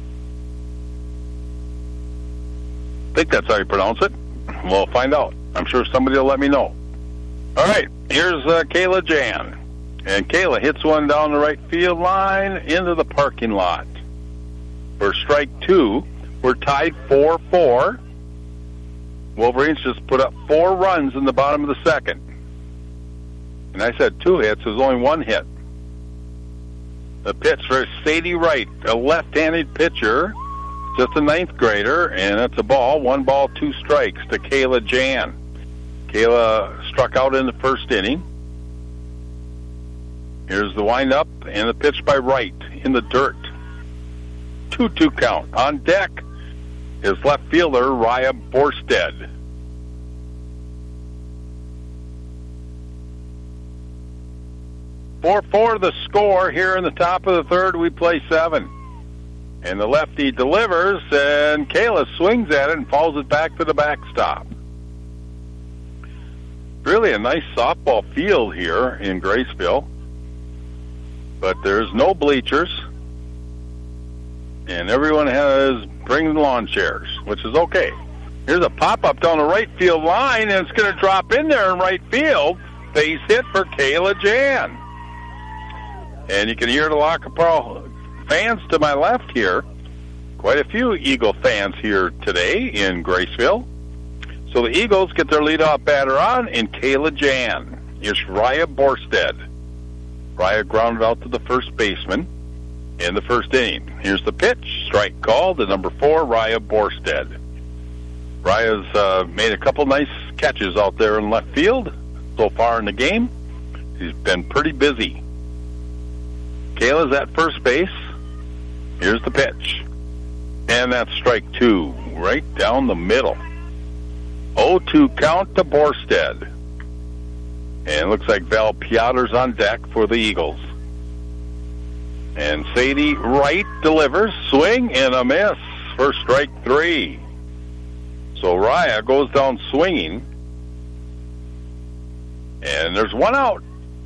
I think that's how you pronounce it. We'll find out. I'm sure somebody will let me know. All right, here's Kayla Jan. And Kayla hits one down the right field line into the parking lot. For strike 2, we're tied 4-4. Wolverines just put up 4 runs in the bottom of the second. And I said 2 hits. There's only 1 hit. The pitch for Sadie Wright, a left-handed pitcher, just a 9th grader, and it's a ball. 1 ball, 2 strikes to Kayla Jan. Kayla struck out in the first inning. Here's the windup and the pitch by Wright in the dirt. 2-2 count. On deck is left fielder Raya Borsted. "4-4 the score here in the top of the third. We play 7. And the lefty delivers, and Kayla swings at it and falls it back to the backstop. Really a nice softball field here in Graceville. But there's no bleachers. And everyone is bringing lawn chairs, which is okay. Here's a pop-up down the right field line, and it's going to drop in there in right field. Base hit for Kayla Jan. And you can hear the Lac qui Parle fans to my left here. Quite a few Eagle fans here today in Graceville. So the Eagles get their leadoff batter on, and Kayla Jan. Here's Raya Borsted. Raya grounded out to the first baseman in the first inning. Here's the pitch. Strike called to number 4, Raya Borsted. Raya's made a couple nice catches out there in left field so far in the game. He's been pretty busy. Kayla's at first base. Here's the pitch. And that's strike 2, right down the middle. 0-2 count to Borsted. And it looks like Val Piotter's on deck for the Eagles. And Sadie Wright delivers. Swing and a miss for strike 3. So Raya goes down swinging. And there's 1 out.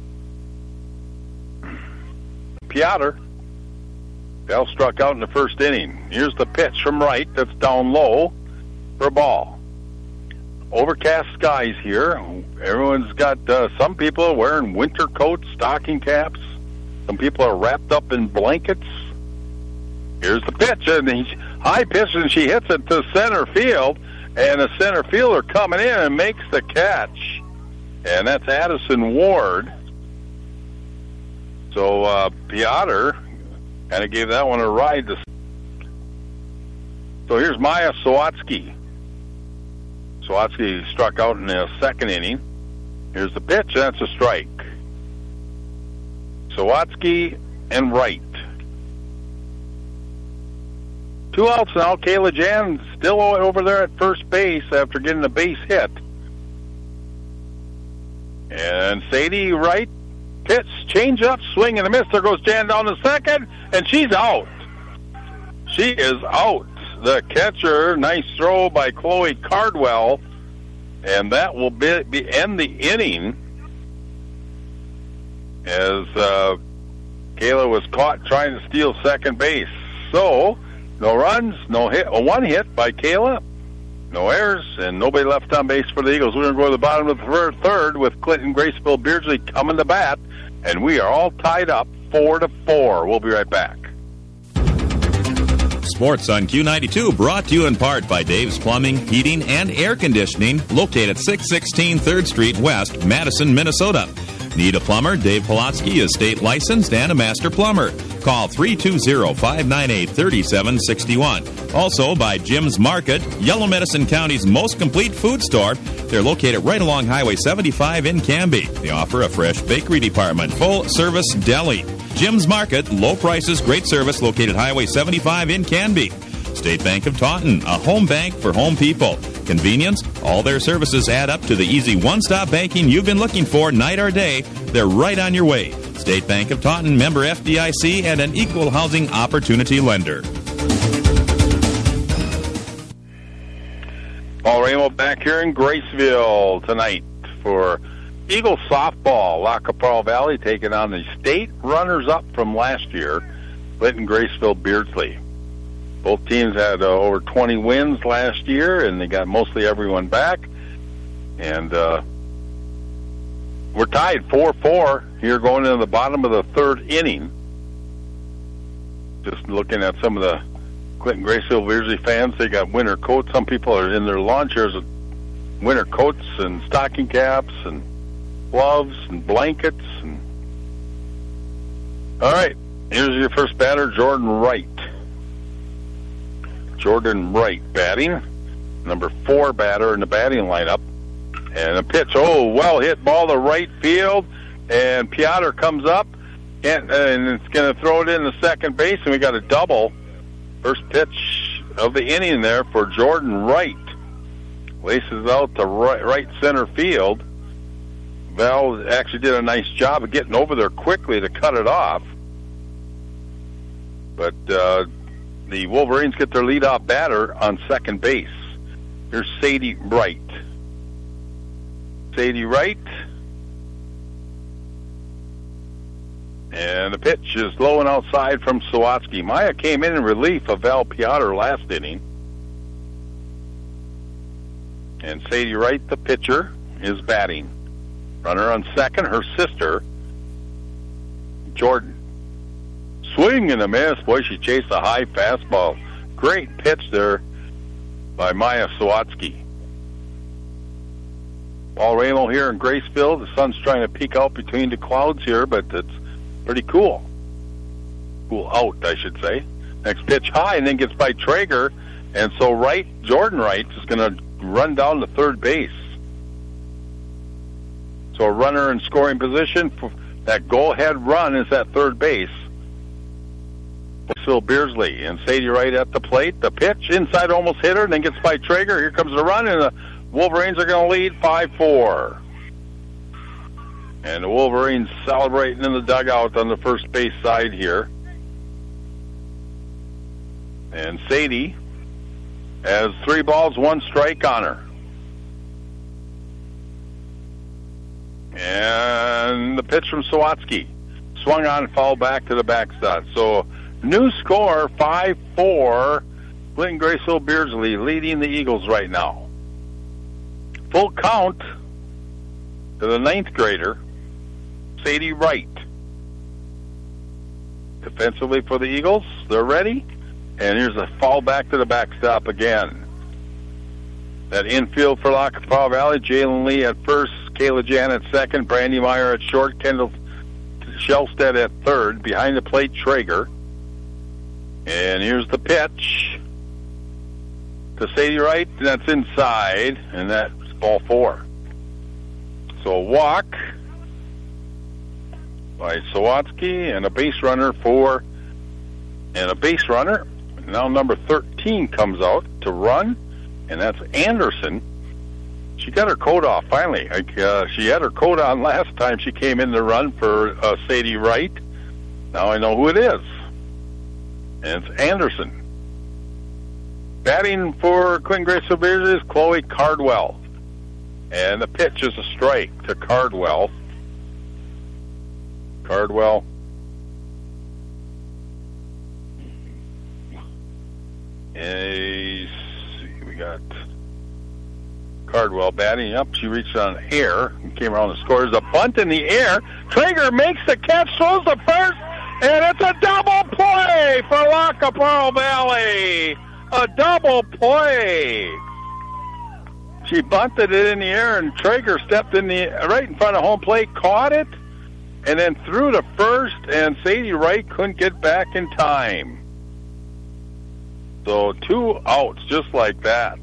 Piotr. Val struck out in the first inning. Here's the pitch from Wright. That's down low for a ball. Overcast skies here. Everyone's got, some people are wearing winter coats, stocking caps. Some people are wrapped up in blankets. Here's the pitch, and he's high pitch, and she hits it to center field, and the center fielder coming in and makes the catch. And that's Addison Ward. So Piotr kind of gave that one a ride. So here's Maya Sawatsky. Sawatsky struck out in the second inning. Here's the pitch, and that's a strike. Sawatsky and Wright. 2 outs now. Kayla Jan still over there at first base after getting a base hit. And Sadie Wright pitch, change up, swing and a miss. There goes Jan down to second, and she's out. She is out. The catcher, nice throw by Chloe Cardwell, and that will be end the inning as Kayla was caught trying to steal second base. So, no runs, no hit, 1 hit by Kayla, no errors, and nobody left on base for the Eagles. We're going to go to the bottom of the third with Clinton Graceville Beardsley coming to bat, and we are all tied up 4-4. We'll be right back. Sports on Q92 brought to you in part by Dave's Plumbing, Heating, and Air Conditioning, located at 616 3rd Street West, Madison, Minnesota. Need a plumber? Dave Polotsky is state licensed and a master plumber. Call 320-598-3761. Also by Jim's Market, Yellow Medicine County's most complete food store. They're located right along Highway 75 in Canby. They offer a fresh bakery department, full-service deli. Jim's Market, low prices, great service, located Highway 75 in Canby. State Bank of Taunton, a home bank for home people. Convenience, all their services add up to the easy one-stop banking you've been looking for night or day. They're right on your way. State Bank of Taunton, member FDIC, and an equal housing opportunity lender. Paul Ramo back here in Graceville tonight for Eagle softball. La Capral Valley taking on the state runners-up from last year, Clinton Graceville Beardsley. Both teams had over 20 wins last year, and they got mostly everyone back. And we're tied 4-4 here going into the bottom of the third inning. Just looking at some of the Clinton Graceville Beardsley fans, they got winter coats. Some people are in their lawn chairs with winter coats and stocking caps and gloves and blankets. And all right, here's your first batter, Jordan Wright. Jordan Wright batting, number 4 batter in the batting lineup. And a pitch, well hit ball to right field, and Piotr comes up, and it's going to throw it in the second base, and we got a double. First pitch of the inning there for Jordan Wright. Laces out to right center field. Val actually did a nice job of getting over there quickly to cut it off. But the Wolverines get their leadoff batter on second base. Here's Sadie Wright. Sadie Wright. And the pitch is low and outside from Sawatsky. Maya came in relief of Val Piotr last inning. And Sadie Wright, the pitcher, is batting. Runner on second, her sister, Jordan. Swing and a miss. Boy, she chased a high fastball. Great pitch there by Maya Sawatsky. Paul Ramo here in Graceville. The sun's trying to peek out between the clouds here, but it's pretty cool. Cool out, I should say. Next pitch high, and then gets by Traeger. And so Jordan Wright is going to run down to third base. So a runner in scoring position. For that go-ahead run is at third base. Phil Beardsley and Sadie Wright at the plate. The pitch inside almost hit her, and then gets by Traeger. Here comes the run, and the Wolverines are going to lead 5-4. And the Wolverines celebrating in the dugout on the first base side here. And Sadie has 3 balls, 1 strike on her. And the pitch from Sawatsky. Swung on and fouled back to the backstop. So new score, 5-4. Clinton Graceville Beardsley leading the Eagles right now. Full count to the 9th grader, Sadie Wright. Defensively for the Eagles, they're ready. And here's a foul back to the backstop again. That infield for La Capral Valley, Jalen Lee at first, Kayla Jan at second, Brandy Meyer at short, Kendall Shellstead at third, behind the plate, Traeger. And here's the pitch to Sadie Wright, and that's inside, and that's ball 4. So a walk by Sawatsky and a base runner Now number 13 comes out to run, and that's Anderson. She got her coat off finally. She had her coat on last time she came in to run for Sadie Wright. Now I know who it is. And it's Anderson. Batting for Clinton Graceville Bears is Chloe Cardwell. And the pitch is a strike to Cardwell. We got Cardwell batting up. She reached on air and came around the score. There's a bunt in the air. Traeger makes the catch, throws the first, and it's a double play for La Capral Valley. A double play. She bunted it in the air, and Traeger stepped in right in front of home plate, caught it, and then threw to first, and Sadie Wright couldn't get back in time. So 2 outs just like that.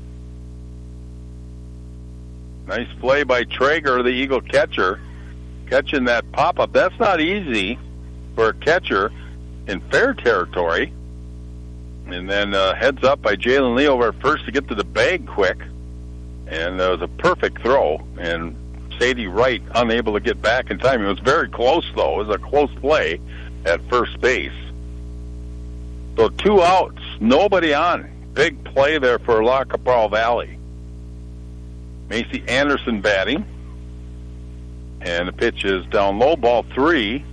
Nice play by Traeger, the Eagle catcher, catching that pop-up. That's not easy for a catcher in fair territory. And then heads up by Jalen Lee over at first to get to the bag quick. And it was a perfect throw. And Sadie Wright unable to get back in time. It was very close, though. It was a close play at first base. So 2 outs, nobody on. Big play there for La Capral Valley. Macy Anderson batting. And the pitch is down low, ball 3.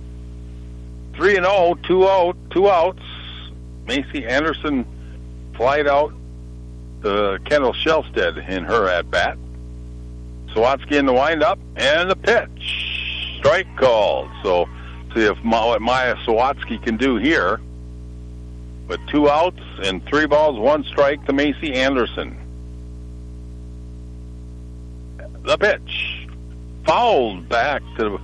3-0, 2 outs. Macy Anderson flied out to Kendall Shellstead in her at-bat. Sawatsky in the windup, and the pitch. Strike called. So, see if what Maya Sawatsky can do here. With 2 outs and 3 balls, 1 strike to Macy Anderson. The pitch. Fouled back to...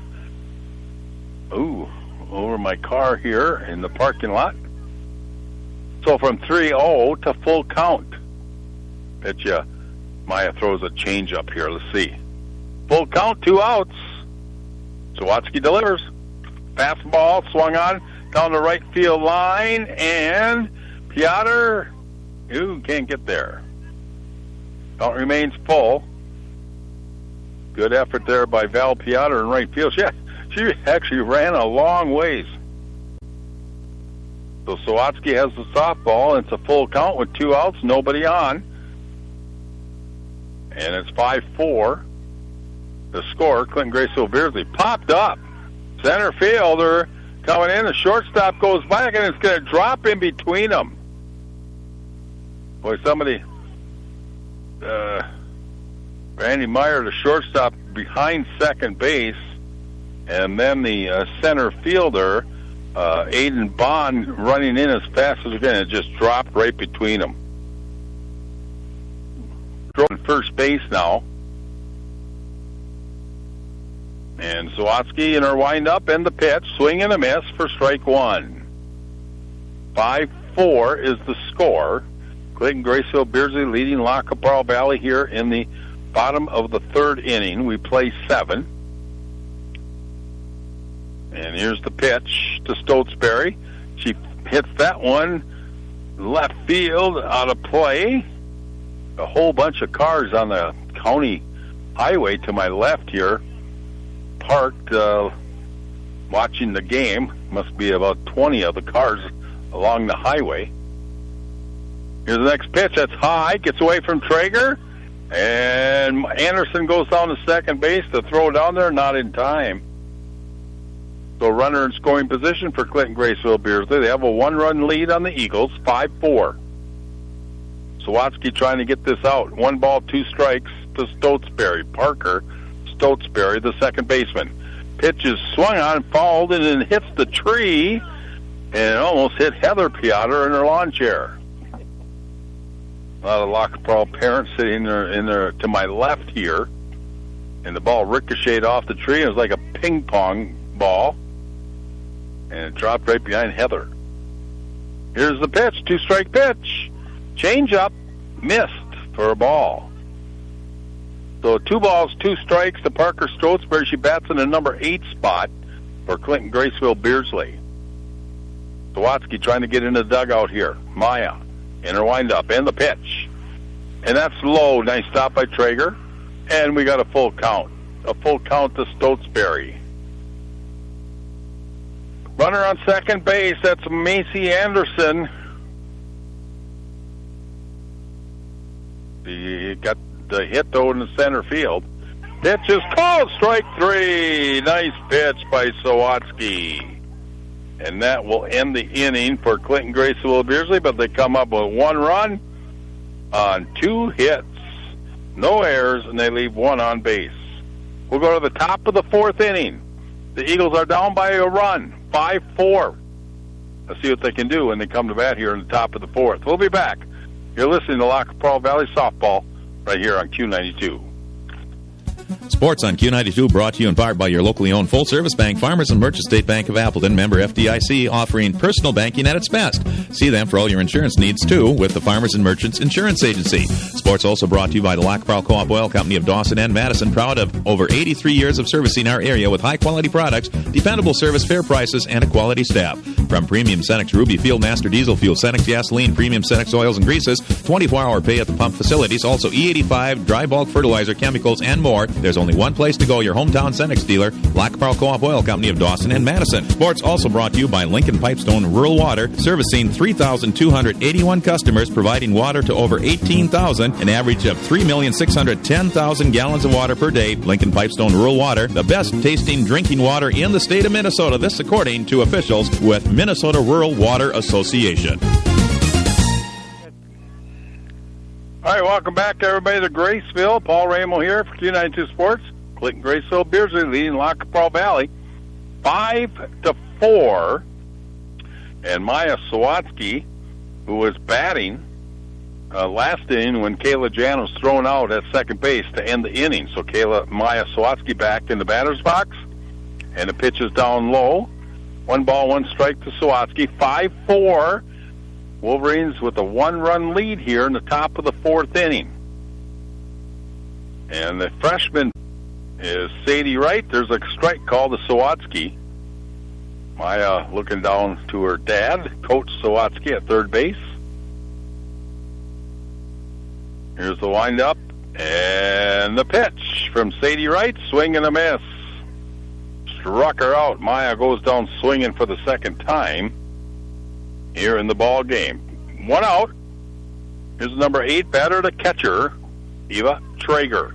over my car here in the parking lot. So from 3-0 to full count. Pitch, Maya throws a change up here. Let's see. Full count, 2 outs. Sawatsky delivers. Fastball swung on down the right field line, and Piotr, can't get there. Count remains full. Good effort there by Val Piotr in right field. She actually ran a long ways. So Sawatsky has the softball, and it's a full count with 2 outs, nobody on. And it's 5-4. The score, Clinton Graceville Beardsley popped up. Center fielder coming in. The shortstop goes back, and it's going to drop in between them. Boy, somebody... Randy Meyer, the shortstop, behind second base. And then the center fielder, Aiden Bond, running in as fast as he can. It just dropped right between them. Throwing first base now. And Sawatsky in her windup and the pitch. Swing and a miss for strike 1. 5-4 is the score. Clayton Graceville Beardsley leading La Capral Valley here in the bottom of the 3rd inning. We play 7. And here's the pitch to Stotesbury. She hits that one left field out of play. A whole bunch of cars on the county highway to my left here, parked watching the game. Must be about 20 of the cars along the highway. Here's the next pitch. That's high. Gets away from Traeger. And Anderson goes down to second base to throw down there. Not in time. So runner in scoring position for Clinton Graceville Beardsley. They have a 1-run lead on the Eagles, 5-4. Sawatsky trying to get this out. 1 ball, 2 strikes to Stotesbury. Parker Stotesbury, the second baseman. Pitch is swung on, fouled, and then hits the tree, and it almost hit Heather Piotr in her lawn chair. A lot of La Capral parents sitting in there to my left here, and the ball ricocheted off the tree. It was like a ping pong ball, and it dropped right behind Heather. Here's the pitch, 2-strike pitch. Change up, missed for a ball. So 2 balls, 2 strikes to Parker Stotesbury. She bats in the number 8 spot for Clinton Graceville Beardsley. Sawatsky trying to get in the dugout here. Maya in her windup and the pitch. And that's low. Nice stop by Traeger. And we got a full count. A full count to Stotesbury. Runner on second base, that's Macy Anderson. He got the hit, though, in the center field. Pitch is called, strike 3. Nice pitch by Sawatsky. And that will end the inning for Clinton Graceville Beardsley, but they come up with 1 run on 2 hits. No errors, and they leave 1 on base. We'll go to the top of the 4th inning. The Eagles are down by a run, 5-4. Let's see what they can do when they come to bat here in the top of the 4th. We'll be back. You're listening to La Capral Valley Softball right here on Q92. Sports on Q92 brought to you in part by your locally owned full-service bank, Farmers and Merchant State Bank of Appleton, member FDIC, offering personal banking at its best. See them for all your insurance needs, too, with the Farmers and Merchants Insurance Agency. Sports also brought to you by the La Capral Co-op Oil Company of Dawson and Madison, proud of over 83 years of servicing our area with high-quality products, dependable service, fair prices, and a quality staff. From Premium Cenex Ruby Field Master Diesel Fuel, Cenex Gasoline, Premium Cenex Oils and Greases, 24-hour pay at the pump facilities, also E85, dry bulk fertilizer, chemicals, and more. There's only one place to go, your hometown Cenex dealer, Lac Qui Parle Co-op Oil Company of Dawson and Madison. Sports also brought to you by Lincoln Pipestone Rural Water, servicing 3,281 customers, providing water to over 18,000, an average of 3,610,000 gallons of water per day. Lincoln Pipestone Rural Water, the best tasting drinking water in the state of Minnesota. This according to officials with Minnesota Rural Water Association. All right, welcome back, everybody, to Graceville. Paul Ramo here for Q92 Sports. Clinton Graceville Beardsley leading Lac Qui Parle Valley 5-4. And Maya Sawatsky, who was batting last inning when Kayla Jan was thrown out at second base to end the inning. So Maya Sawatsky back in the batter's box, and the pitch is down low. 1 ball, 1 strike to Sawatsky. 5-4. Wolverines with a 1-run lead here in the top of the 4th inning. And the freshman is Sadie Wright. There's a strike called to Sawatsky. Maya looking down to her dad, Coach Sawatsky at third base. Here's the windup and the pitch from Sadie Wright. Swing and a miss. Struck her out. Maya goes down swinging for the second time here in the ball game. 1 out. Here's number 8 batter, the catcher, Eva Traeger.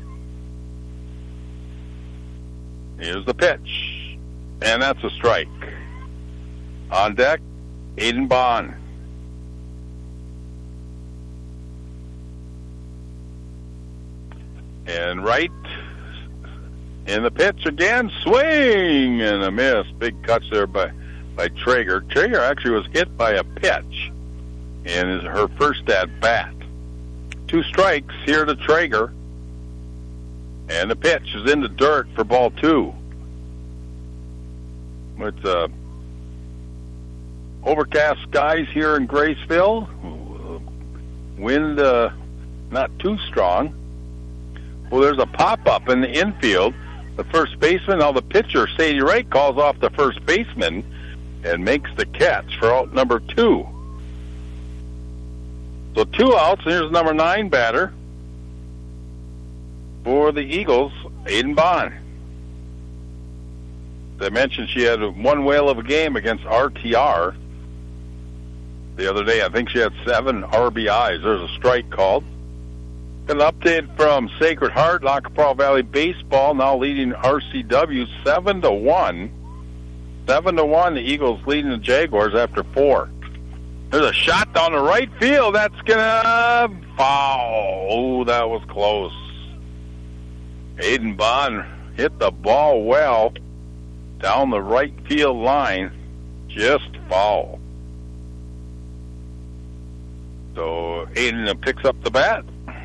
Here's the pitch, and that's a strike. On deck, Aiden Bond. And right in the pitch again, swing and a miss. Big cuts there by Traeger. Traeger actually was hit by a pitch and is her first at bat. 2 strikes here to Traeger. And the pitch is in the dirt for ball 2. It's overcast skies here in Graceville. Wind not too strong. Well, there's a pop-up in the infield. The first baseman, now the pitcher, Sadie Wright, calls off the first baseman and makes the catch for out number 2. So 2 outs, and here's number 9 batter for the Eagles, Aiden Bond. As I mentioned, she had 1 whale of a game against RTR the other day. I think she had 7 RBIs. There's a strike called. An update from Sacred Heart, Lac Qui Parle Valley Baseball, now leading RCW 7-1. 7-1, the Eagles leading the Jaguars after 4. There's a shot down the right field. That's going to foul. Oh, that was close. Aiden Bond hit the ball well down the right field line. Just foul. So Aiden picks up the bat.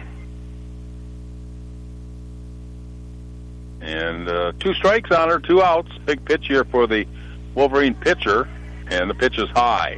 And 2 strikes on her, 2 outs. Big pitch here for the Wolverine pitcher, and the pitch is high.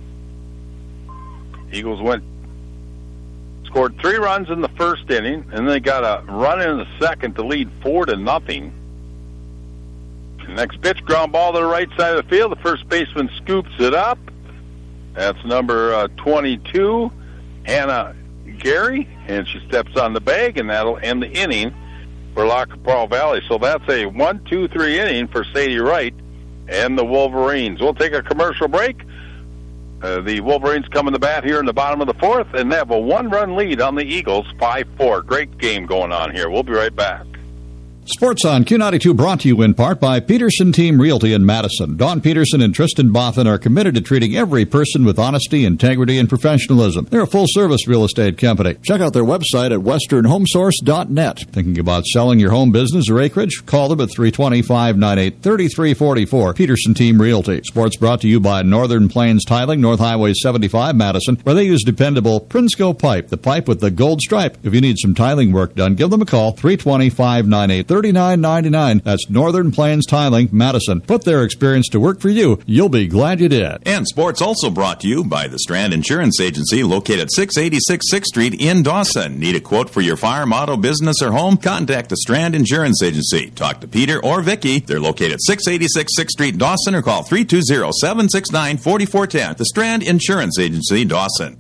Eagles scored 3 runs in the first inning, and they got a run in the second to lead 4-0. The next pitch, ground ball to the right side of the field. The first baseman scoops it up. That's number 22, Hannah Gary, and she steps on the bag, and that'll end the inning for Lac Qui Parle Valley. So that's a 1-2-3 inning for Sadie Wright and the Wolverines. We'll take a commercial break. The Wolverines come in the bat here in the bottom of the 4th, and they have a 1-run lead on the Eagles, 5-4. Great game going on here. We'll be right back. Sports on Q92 brought to you in part by Peterson Team Realty in Madison. Don Peterson and Tristan Bothan are committed to treating every person with honesty, integrity, and professionalism. They're a full-service real estate company. Check out their website at westernhomesource.net. Thinking about selling your home business or acreage? Call them at 320-598-3344. Peterson Team Realty. Sports brought to you by Northern Plains Tiling, North Highway 75, Madison, where they use dependable Prinsco pipe, the pipe with the gold stripe. If you need some tiling work done, give them a call, 320-598-3344. $39.99. That's Northern Plains Tiling, Madison. Put their experience to work for you. You'll be glad you did. And sports also brought to you by the Strand Insurance Agency, located at 686 6th Street in Dawson. Need a quote for your farm, auto, business, or home? Contact the Strand Insurance Agency. Talk to Peter or Vicky. They're located at 686 6th Street, Dawson, or call 320-769-4410. The Strand Insurance Agency, Dawson.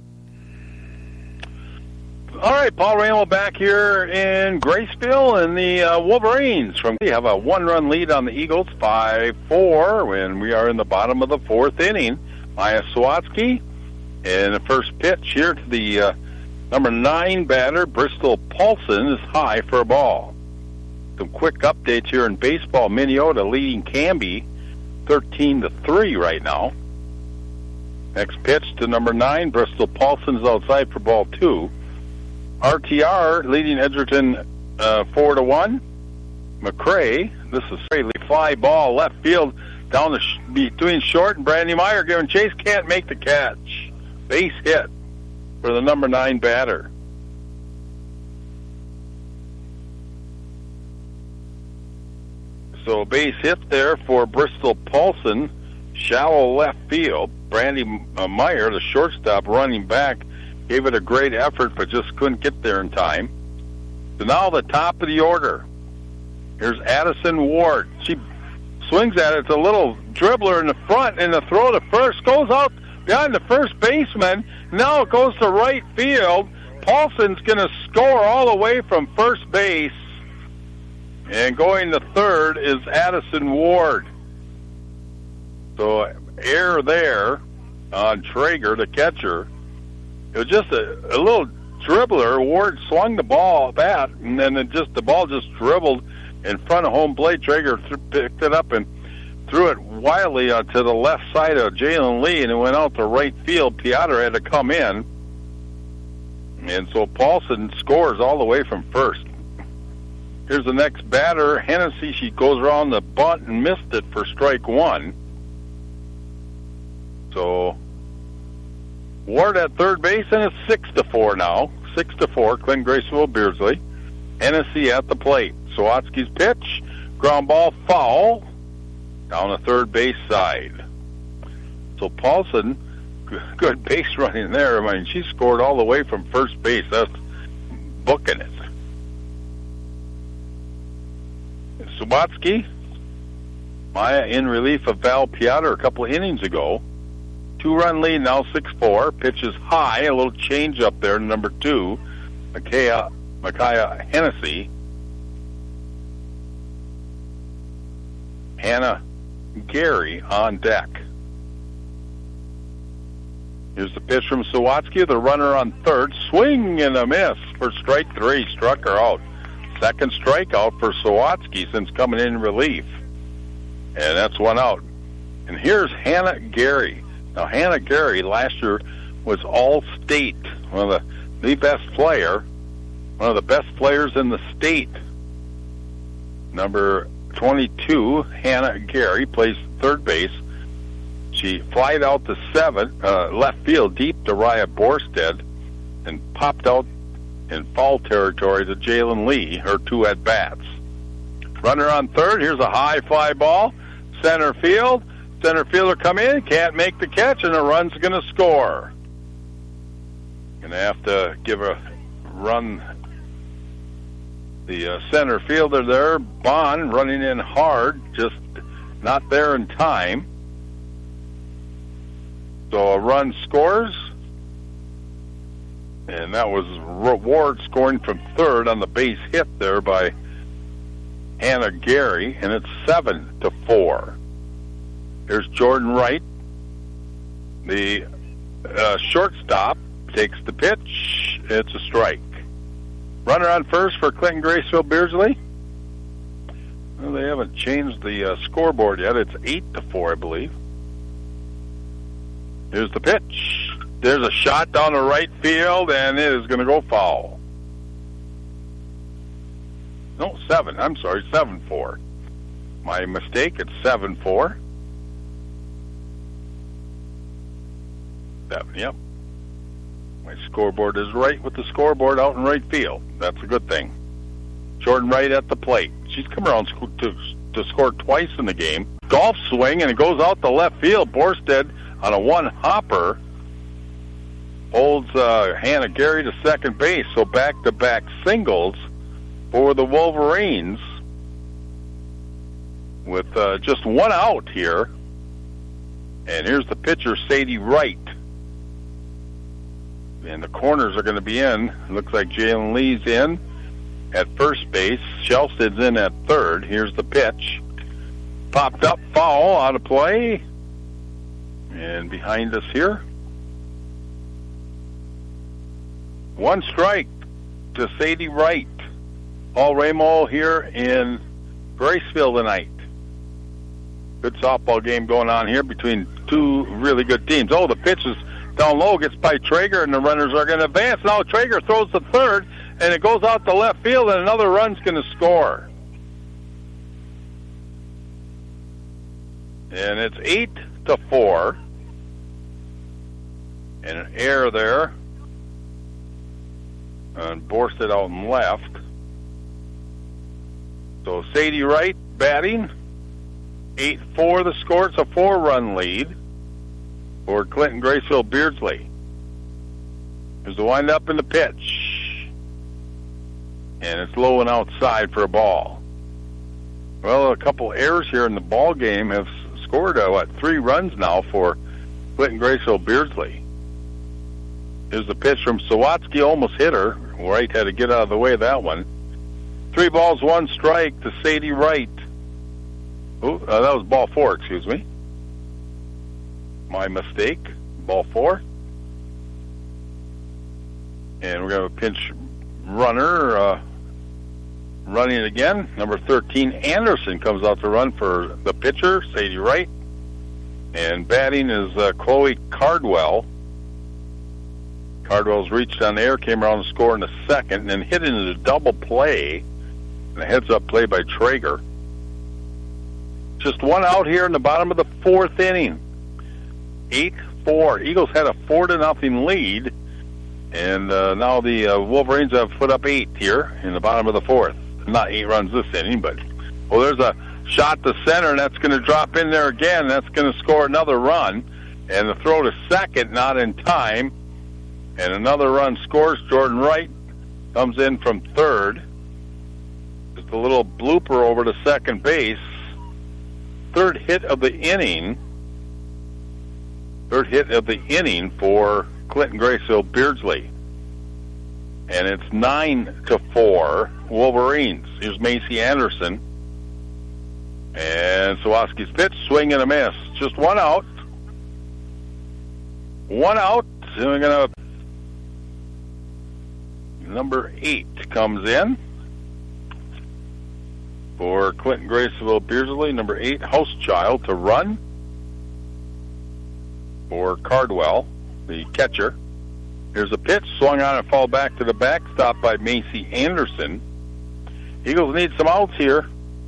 All right, Paul Ramo back here in Graceville, and the Wolverines we have a one-run lead on the Eagles, 5-4, when we are in the bottom of the fourth inning. Maya Sawatsky in the first pitch here to the number 9 batter, Bristol Paulson, is high for a ball. Some quick updates here in baseball. Minnesota leading Canby 13-3 right now. Next pitch to number 9, Bristol Paulson's outside for ball 2. RTR leading Edgerton 4-1. McCray, this is a fly ball left field down between short and Brandy Meyer giving chase, can't make the catch. Base hit for the number 9 batter. So base hit there for Bristol Paulson, shallow left field. Brandy Meyer, the shortstop, running back, gave it a great effort, but just couldn't get there in time. So now the top of the order. Here's Addison Ward. She swings at it. It's a little dribbler in the front, and the throw to first goes out behind the first baseman. Now it goes to right field. Paulson's going to score all the way from first base. And going to third is Addison Ward. So error there on Traeger, the catcher. It was just a little dribbler. Ward swung the bat, and then the ball just dribbled in front of home plate. Traeger picked it up and threw it wildly to the left side of Jalen Lee, and it went out to right field. Piotr had to come in, and so Paulson scores all the way from first. Here's the next batter, Hennessy. She goes around the bunt and missed it for strike 1. So Ward at third base, and it's 6-4 now. 6-4, Clinton Graceville Beardsley. Hennessy at the plate. Sawatsky's pitch, ground ball foul, down the third base side. So Paulson, good base running there. I mean, she scored all the way from first base. That's booking it. Sawatsky, Maya in relief of Val Piotr a couple of innings ago. 2-run lead now, 6-4. Pitches high, a little change up there, number 2, Micaiah Hennessy. Hannah Gary on deck. Here's the pitch from Sawatsky, the runner on third. Swing and a miss for strike 3. Struck her out. Second strikeout for Sawatsky since coming in relief. And that's one out. And here's Hannah Gary. Now, Hannah Gary last year was all-state, one of the best player, one of the best players in the state. Number 22, Hannah Gary, plays third base. She flied out to left field deep to Raya Borstead and popped out in foul territory to Jalen Lee, her 2 at-bats. Runner on third, here's a high fly ball, center field. Center fielder come in, can't make the catch, and a run's going to score. Going to have to give a run. The center fielder there, Bond, running in hard, just not there in time. So a run scores, and that was Ward scoring from third on the base hit there by Hannah Gary, and it's 7-4. Here's Jordan Wright. The shortstop takes the pitch. It's a strike. Runner on first for Clinton Graceville Beardsley. Well, they haven't changed the scoreboard yet. It's 8-4, I believe. Here's the pitch. There's a shot down the right field, and it is going to go foul. No, 7. I'm sorry, 7-4. My mistake. It's 7-4. 7, yep. My scoreboard is right with the scoreboard out in right field. That's a good thing. Jordan Wright at the plate. She's come around to score twice in the game. Golf swing, and it goes out to left field. Borstead on a one-hopper holds Hannah Gary to second base. So back-to-back singles for the Wolverines with just one out here. And here's the pitcher, Sadie Wright. And the corners are going to be in. Looks like Jalen Lee's in at first base. Shelsted's in at third. Here's the pitch. Popped up, foul, out of play. And behind us here, one strike to Sadie Wright. Paul Ramo here in Graceville tonight. Good softball game going on here between two really good teams. Oh, the pitch is down low, gets by Traeger, and the runners are going to advance. Now Traeger throws to third, and it goes out to left field, and another run's going to score. And it's 8-4. And an error there. And Borstead out and left. So Sadie Wright batting. 8-4 the score. It's a 4-run lead for Clinton Graceville Beardsley. There's the windup and the pitch. And it's low and outside for a ball. Well, a couple errors here in the ball game have scored, 3 runs now for Clinton Graceville Beardsley. Here's the pitch from Sawatsky, almost hit her. Wright had to get out of the way of that one. 3 balls, 1 strike to Sadie Wright. Oh, that was ball 4, excuse me. My mistake. Ball 4. And we're going to have a pinch runner running it again. Number 13, Anderson, comes out to run for the pitcher, Sadie Wright. And batting is Chloe Cardwell. Cardwell's reached on the air, came around to score in the second, and then hit into the double play. And a heads-up play by Traeger. Just one out here in the bottom of the 4th inning. 8-4. Eagles had a 4-0 lead, and now the Wolverines have put up 8 here in the bottom of the 4th. Not 8 runs this inning, but there's a shot to center, and that's going to drop in there again. That's going to score another run, and the throw to second not in time, and another run scores. Jordan Wright comes in from third. Just a little blooper over to second base. Third hit of the inning for Clinton Graceville Beardsley. And it's 9-4 Wolverines. Here's Macy Anderson. And Sawatsky's pitch, swing and a miss. Just one out. One out. And we're going to... Number 8 comes in for Clinton Graceville Beardsley. Number 8, Housechild, to run for Cardwell, the catcher. Here's a pitch, swung on and fall back to the backstop by Macy Anderson. Eagles need some outs here.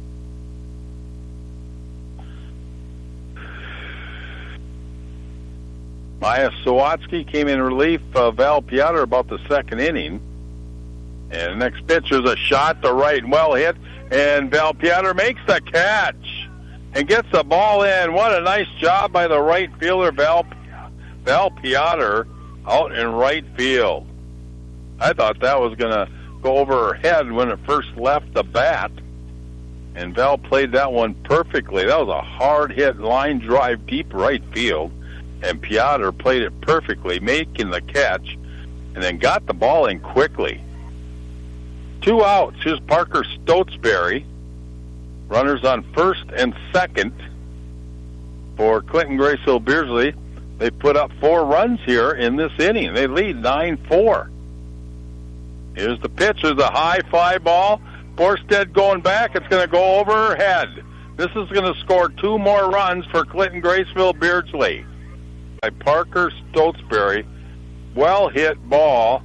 Maya Sawatsky came in relief of Val Piotr about the 2nd inning. And the next pitch is a shot to right, well hit, and Val Piotr makes the catch and gets the ball in. What a nice job by the right fielder, Val Piotr, out in right field. I thought that was going to go over her head when it first left the bat, and Val played that one perfectly. That was a hard-hit line drive deep right field, and Piotr played it perfectly, making the catch, and then got the ball in quickly. 2 outs. Here's Parker Stotesbury. Runners on first and second for Clinton Graceville Beardsley. They put up 4 runs here in this inning. They lead 9-4. Here's the pitch. There's a high fly ball. Borstead going back. It's going to go over her head. This is going to score 2 more runs for Clinton Graceville Beardsley. By Parker Stotesbury. Well hit ball.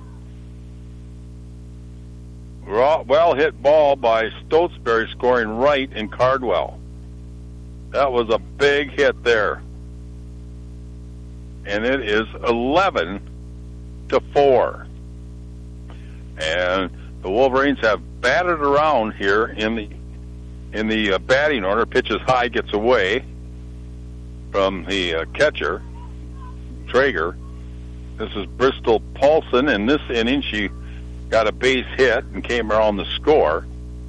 Well hit ball by Stotesbury, scoring right in Cardwell. That was a big hit there. And it is 11-4. And the Wolverines have batted around here in the batting order. Pitches high, gets away from the catcher, Traeger. This is Bristol Paulson. In this inning, she got a base hit and came around the score.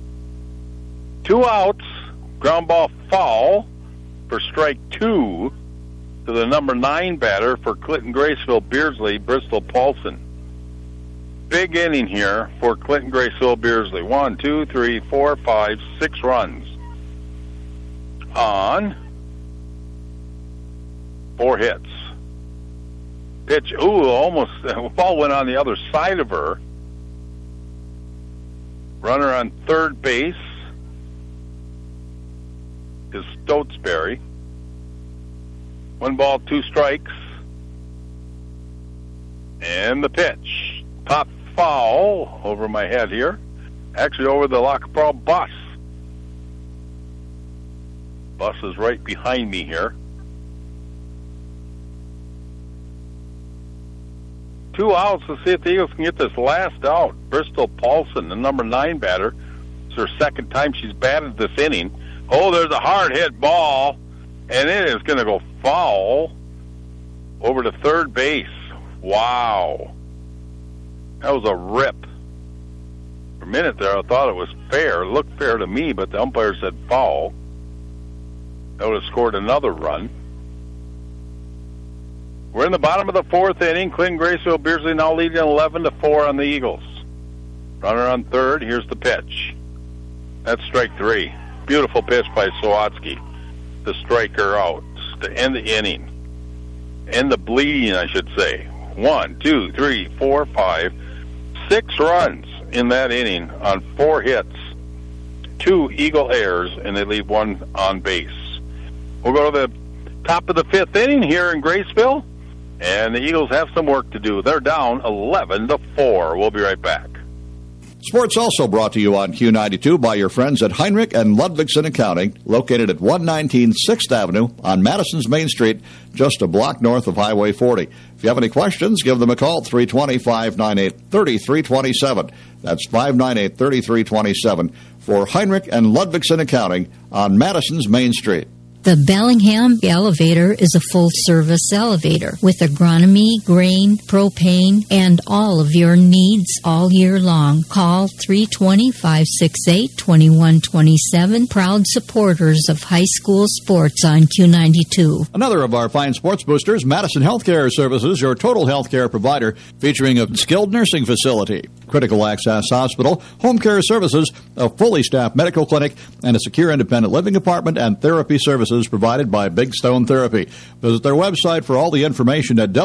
2 outs, ground ball foul for strike 2 to the number 9 batter for Clinton Graceville Beardsley, Bristol Paulson. Big inning here for Clinton Graceville Beardsley. 1, 2, 3, 4, 5, 6 runs on 4 hits. Pitch, almost, ball went on the other side of her. Runner on third base is Stotesbury. 1 ball, 2 strikes. And the pitch. Pop foul over my head here. Actually over the Lac Qui Parle bus. Bus is right behind me here. 2 outs. Let's see if the Eagles can get this last out. Bristol Paulson, the number 9 batter. It's her second time she's batted this inning. Oh, there's a hard hit ball, and it is going to go foul over to third base. Wow. That was a rip. For a minute there, I thought it was fair. It looked fair to me, but the umpire said foul. That would have scored another run. We're in the bottom of the 4th inning. Clinton Graceville Beardsley now leading 11-4 on the Eagles. Runner on third. Here's the pitch. That's strike 3. Beautiful pitch by Sawatsky to strike her out, to end the inning. End the bleeding, I should say. 1, 2, 3, 4, 5, 6 runs in that inning on 4 hits. 2 Eagle errors, and they leave 1 on base. We'll go to the top of the 5th inning here in Graceville, and the Eagles have some work to do. They're down 11-4. We'll be right back. Sports also brought to you on Q92 by your friends at Heinrich and Ludvigsen Accounting, located at 119 6th Avenue on Madison's Main Street, just a block north of Highway 40. If you have any questions, give them a call, 320-598-3327. That's 598-3327 for Heinrich and Ludvigsen Accounting on Madison's Main Street. The Bellingham elevator is a full-service elevator with agronomy, grain, propane, and all of your needs all year long. Call 320-568-2127. Proud supporters of high school sports on Q92. Another of our fine sports boosters, Madison Healthcare Services, your total healthcare provider, featuring a skilled nursing facility, critical access hospital, home care services, a fully staffed medical clinic, and a secure independent living apartment and therapy services provided by Big Stone Therapy. Visit their website for all the information at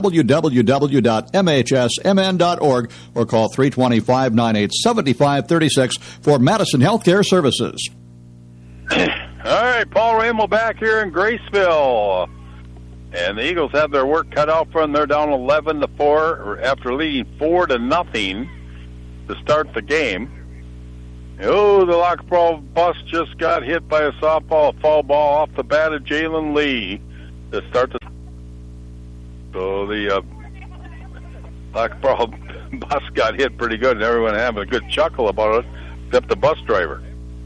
www.mhsmn.org or call 320-598-7536 for Madison Healthcare Services. All right, Paul Ramel back here in Graceville. And the Eagles have their work cut out for them. They're down 11-4 after leading 4-0 to start the game. Oh, the Lac Qui Parle bus just got hit by a softball, a foul ball off the bat of Jalen Lee to start the... So the Lac Qui Parle bus got hit pretty good, and everyone having a good chuckle about it, except the bus driver.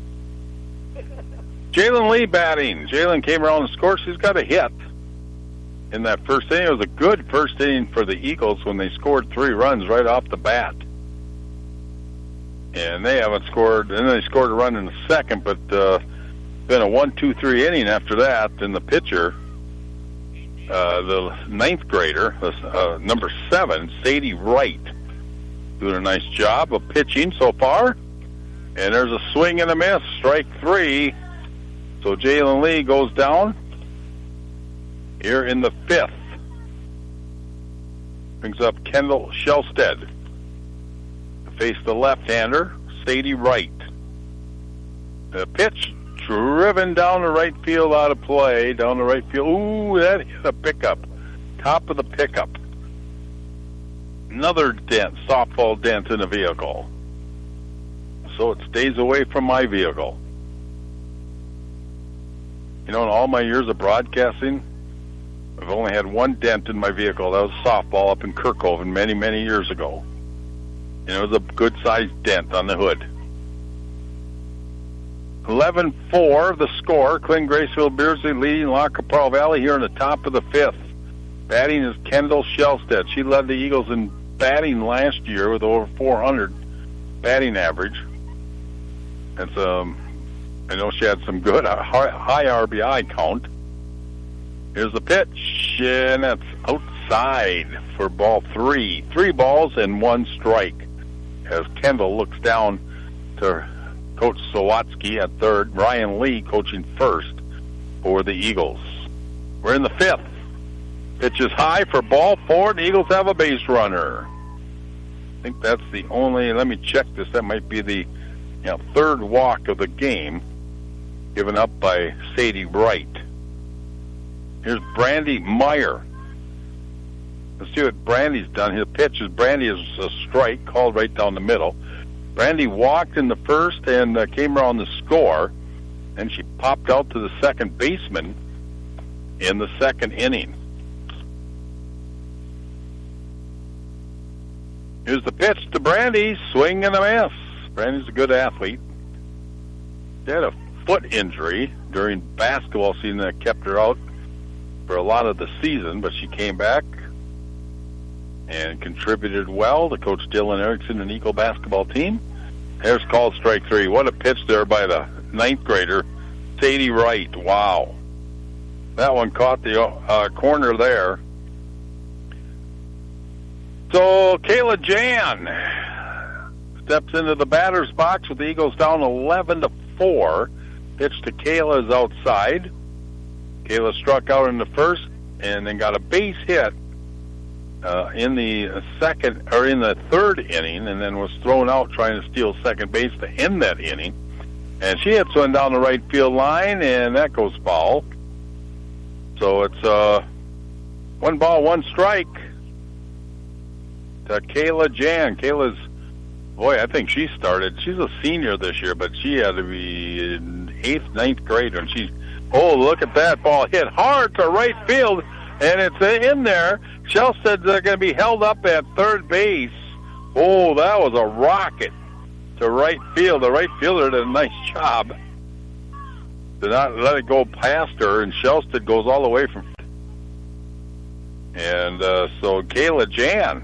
Jalen Lee batting. Jalen came around and scored. She's got a hit in that first inning. It was a good first inning for the Eagles when they scored 3 runs right off the bat. And they haven't scored, and then they scored a run in the second, but been a 1-2-3 inning after that. And the pitcher, the 9th grader, number 7, Sadie Wright, doing a nice job of pitching so far. And there's a swing and a miss, strike 3. So Jalen Lee goes down here in the 5th. Brings up Kendall Shellstead to face the left-hander, Sadie Wright. The pitch driven down the right field out of play, down the right field. Ooh, that hit a pickup. Top of the pickup. Another dent, softball dent in the vehicle. So it stays away from my vehicle. You know, in all my years of broadcasting, I've only had one dent in my vehicle. That was softball up in Kirkhoven many, many years ago. And it was a good-sized dent on the hood. 11-4 the score. Clinton Graceville Beardsley leading La Capral Valley here in the top of the fifth. Batting is Kendall Shellstead. She led the Eagles in batting last year with over 400 batting average. It's I know she had some good high RBI count. Here's the pitch, and that's outside for ball three. 3 balls and 1 strike. As Kendall looks down to Coach Sawatsky at third, Ryan Lee coaching first for the Eagles. We're in the fifth. Pitch is high for ball 4. The Eagles have a base runner. I think that's the only, let me check this, that might be the third walk of the game, given up by Sadie Wright. Here's Brandy Meyer. Let's see what Brandy's done. His pitch is Brandy is a strike, called right down the middle. Brandy walked in the first and came around the score, and she popped out to the second baseman in the second inning. Here's the pitch to Brandy, swing and a miss. Brandy's a good athlete. She had a foot injury during basketball season that kept her out for a lot of the season, but she came back and contributed well to Coach Dylan Erickson and Eagle basketball team. There's called strike 3. What a pitch there by the 9th grader, Sadie Wright. Wow. That one caught the corner there. So Kayla Jan steps into the batter's box with the Eagles down 11-4. Pitch to Kayla is outside. Kayla struck out in the first and then got a base hit in the third inning, and then was thrown out trying to steal second base to end that inning. And she hits one down the right field line, and that goes foul. So it's 1 ball, 1 strike to Kayla Jan. Kayla's, boy, I think she's a senior this year, but she had to be in 8th, 9th grade when look at that ball hit hard to right field, and it's in there. Shellstead's going to be held up at third base. Oh, that was a rocket to right field. The right fielder did a nice job to not let it go past her, and Shellstead goes all the way from. And so Kayla Jan,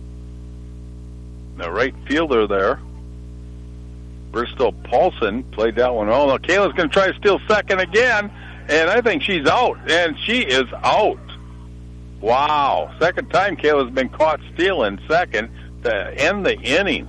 the right fielder there, Bristol Paulson, played that one well. Now Kayla's going to try to steal second again, and I think she's out, and she is out. Wow. Second time Kayla's been caught stealing second to end the inning.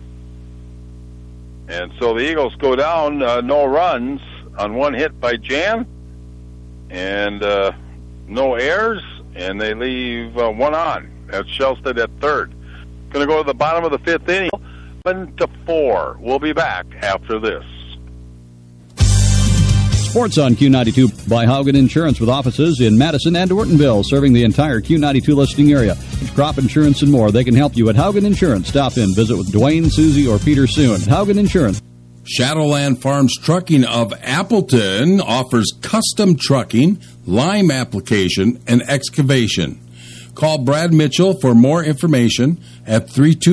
And so the Eagles go down, no runs on 1 hit by Jan, and no errors, and they leave 1 on. That's Shellstead at third. Going to go to the bottom of the 5th inning, 11-4. We'll be back after this. Sports on Q92 by Haugen Insurance, with offices in Madison and Ortonville, serving the entire Q92 listing area. It's crop insurance and more. They can help you at Haugen Insurance. Stop in, visit with Dwayne, Susie, or Peter soon. Haugen Insurance. Shadowland Farms Trucking of Appleton offers custom trucking, lime application, and excavation. Call Brad Mitchell for more information at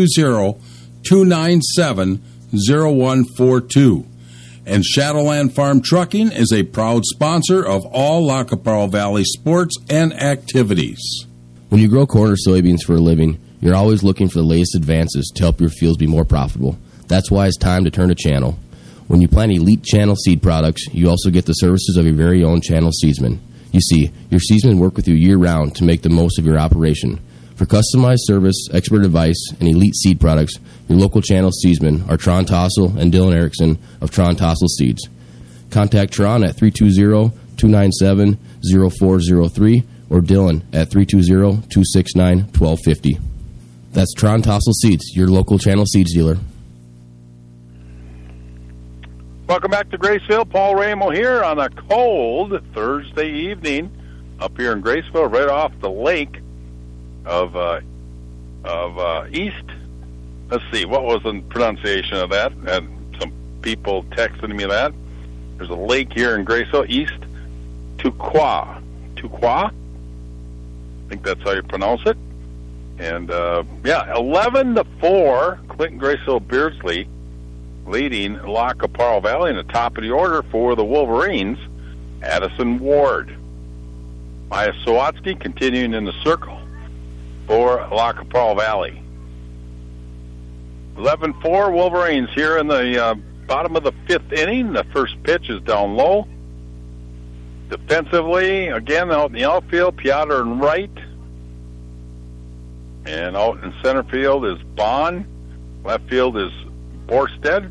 320-297-0142. And Shadowland Farm Trucking is a proud sponsor of all La Capral Valley sports and activities. When you grow corn or soybeans for a living, you're always looking for the latest advances to help your fields be more profitable. That's why it's time to turn to Channel. When you plant elite Channel seed products, you also get the services of your very own Channel seedsman. You see, your seedsmen work with you year-round to make the most of your operation. For customized service, expert advice, and elite seed products, your local Channel seedsmen are Tron Tossel and Dylan Erickson of Tron Tossel Seeds. Contact Tron at 320-297-0403 or Dylan at 320-269-1250. That's Tron Tossel Seeds, your local Channel Seeds dealer. Welcome back to Graceville. Paul Ramo here on a cold Thursday evening up here in Graceville, right off the lake of East. Let's see, what was the pronunciation of that? And some people texted me that. There's a lake here in Graceville, East Tuqua. I think that's how you pronounce it. And 11-4, Clinton Graceville Beardsley Leading La Capral Valley in the top of the order for the Wolverines, Addison Ward. Maya Sawatsky continuing in the circle for La Capral Valley. 11-4 Wolverines here in the bottom of the 5th inning. The first pitch is down low. Defensively, again, out in the outfield, Piotr and Wright. And out in center field is Bond. Left field is Borstead.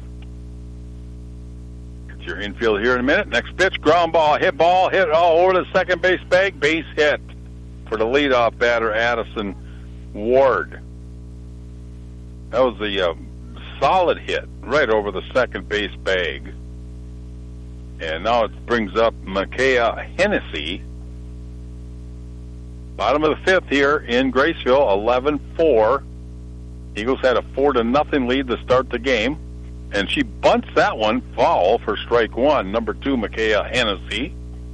Get your infield here in a minute. Next pitch, ground ball, hit all over the second base bag. Base hit for the leadoff batter, Addison Ward. That was a solid hit right over the second base bag. And now it brings up Micaiah Hennessy. Bottom of the 5th here in Graceville, 11-4. Eagles had a 4-0 lead to start the game. And she bunts that one foul for strike one. Number 2, Micaiah Hennessy.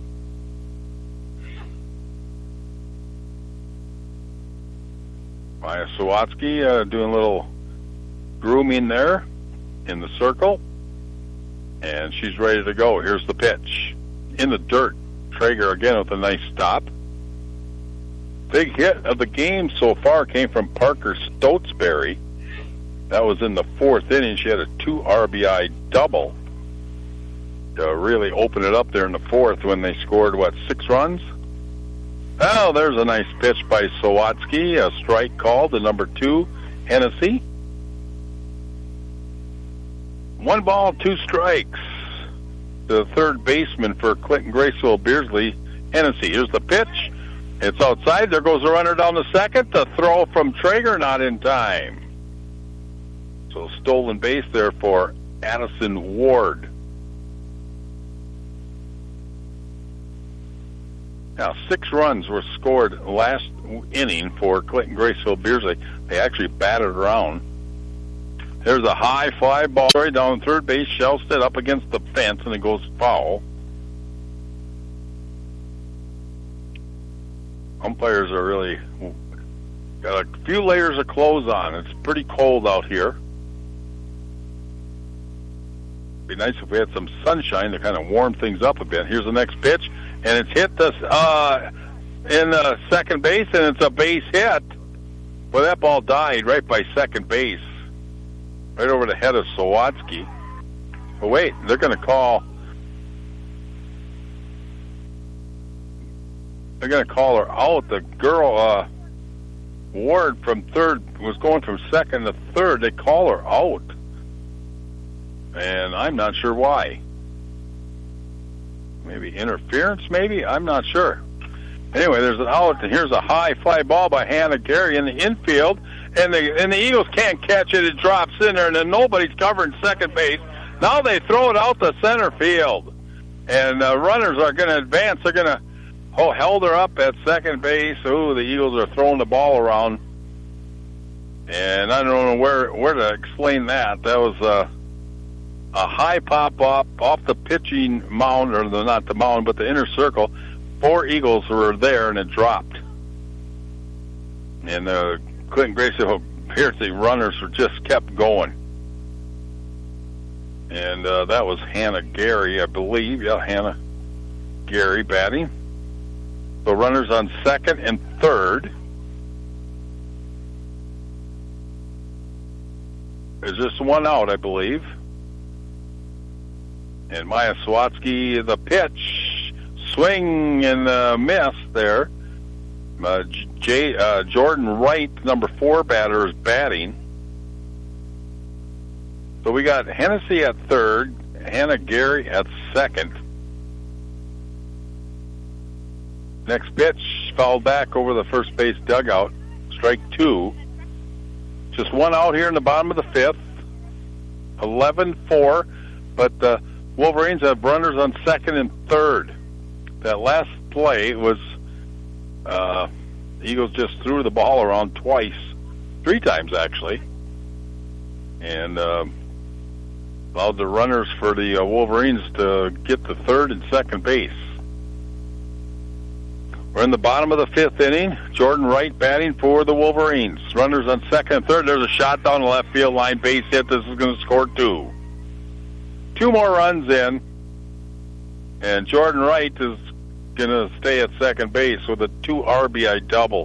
Maya Sawatsky doing a little grooming there in the circle. And she's ready to go. Here's the pitch. In the dirt. Traeger again with a nice stop. Big hit of the game so far came from Parker Stotesbury. That was in the 4th inning. She had a 2 RBI double to really open it up there in the 4th when they scored, 6 runs? Oh, there's a nice pitch by Sawatsky. A strike called to number 2, Hennessy. 1 ball, 2 strikes. The third baseman for Clinton Graceville Beardsley, Hennessy. Here's the pitch. It's outside. There goes the runner down the second. The throw from Traeger not in time. So stolen base there for Addison Ward. Now 6 runs were scored last inning for Clinton Graceville Beardsley. They actually batted around. There's a high fly ball right down third base. Shellstead up against the fence, and it goes foul. Umpires are really got a few layers of clothes on. It's pretty cold out here. Be nice if we had some sunshine to kind of warm things up a bit. Here's the next pitch, and it's hit this in the second base, and it's a base hit. Well, that ball died right by second base. Right over the head of Sawatsky. But wait, they're going to call. They're going to call her out. The girl, Ward from third, was going from second to third. They call her out. And I'm not sure why. Maybe interference, maybe? I'm not sure. Anyway, there's an out, and here's a high fly ball by Hannah Gary in the infield. And the Eagles can't catch it. It drops in there, and then nobody's covering second base. Now they throw it out to center field. And runners are going to advance. They're going to held her up at second base. Ooh, the Eagles are throwing the ball around. And I don't know where to explain that. That was a high pop up off the pitching mound, or not the mound, but the inner circle. 4 Eagles were there, and it dropped. And Clinton Graceville Beardsley runners were just kept going. And that was Hannah Gary, I believe. Yeah, Hannah Gary batting. So runners on second and third. There's just 1 out, I believe. And Maya Sawatsky, the pitch. Swing and miss there. Jordan Wright, number 4 batter, is batting. So we got Hennessy at third, Hannah Gary at second. Next pitch, fouled back over the first base dugout. Strike 2. Just 1 out here in the bottom of the 5th. 11-4, but the Wolverines have runners on second and third. That last play was the Eagles just threw the ball around twice, 3 times actually, and allowed the runners for the Wolverines to get to third and second base. We're in the bottom of the 5th inning. Jordan Wright batting for the Wolverines. Runners on second and third. There's a shot down the left field line, base hit. This is going to score 2. 2 more runs in, and Jordan Wright is going to stay at second base with a 2 RBI double.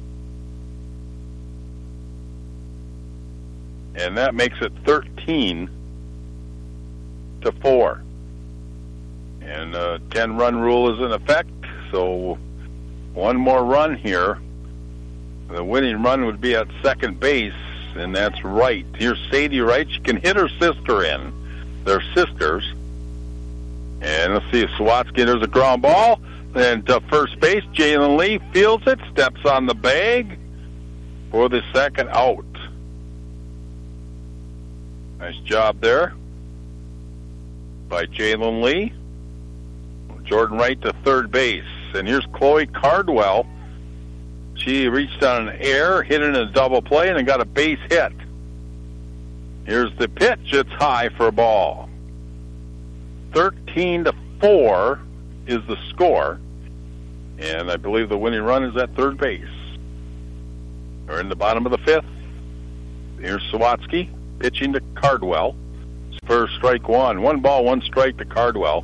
And that makes it 13-4. And 10-run rule is in effect, so 1 more run here. The winning run would be at second base, and that's Wright. Here's Sadie Wright. She can hit her sister in. They're sisters. And let's see if Sawatsky, there's a ground ball. Then to first base, Jalen Lee fields it, steps on the bag for the second out. Nice job there by Jalen Lee. Jordan Wright to third base. And here's Chloe Cardwell. She reached on an air, hit it in a double play, and got a base hit. Here's the pitch. It's high for a ball. 13-4 is the score. And I believe the winning run is at third base. We're in the bottom of the 5th. Here's Sawatsky pitching to Cardwell. First strike 1. 1 ball, 1 strike to Cardwell.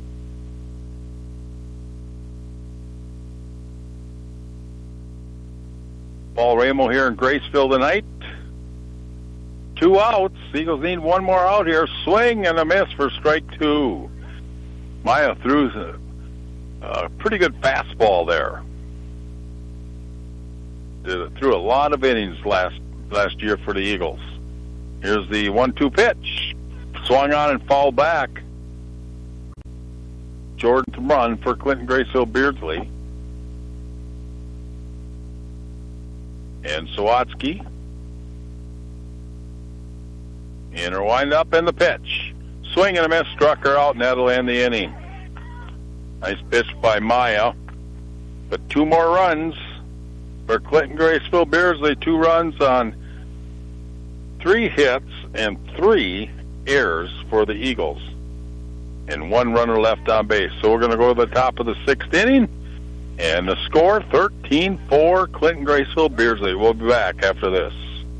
Paul Ramo here in Graceville tonight. 2 outs. Eagles need 1 more out here. Swing and a miss for strike 2. Maya threw a pretty good fastball there. Threw a lot of innings last year for the Eagles. Here's the 1-2 pitch. Swung on and fouled back. Jordan to run for Clinton Graceville Beardsley. And Sawatsky. And her wind up in the pitch. Swing and a miss, struck her out, and that'll end the inning. Nice pitch by Maya. But 2 more runs for Clinton Graceville Beardsley. 2 runs on 3 hits and 3 errors for the Eagles. And 1 runner left on base. So we're going to go to the top of the 6th inning. And the score, 13-4, Clinton Graceville Beardsley. We'll be back after this.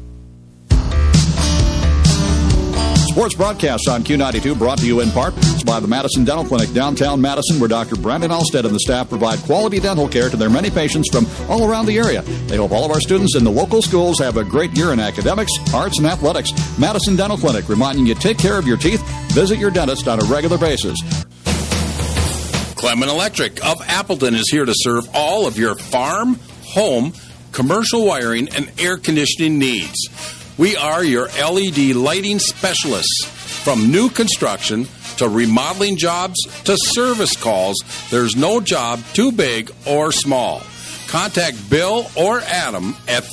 Sports broadcasts on Q92 brought to you in part by the Madison Dental Clinic, downtown Madison, where Dr. Brandon Alstead and the staff provide quality dental care to their many patients from all around the area. They hope all of our students in the local schools have a great year in academics, arts, and athletics. Madison Dental Clinic, reminding you take care of your teeth. Visit your dentist on a regular basis. Clement Electric of Appleton is here to serve all of your farm, home, commercial wiring, and air conditioning needs. We are your LED lighting specialists. From new construction to remodeling jobs to service calls, there's no job too big or small. Contact Bill or Adam at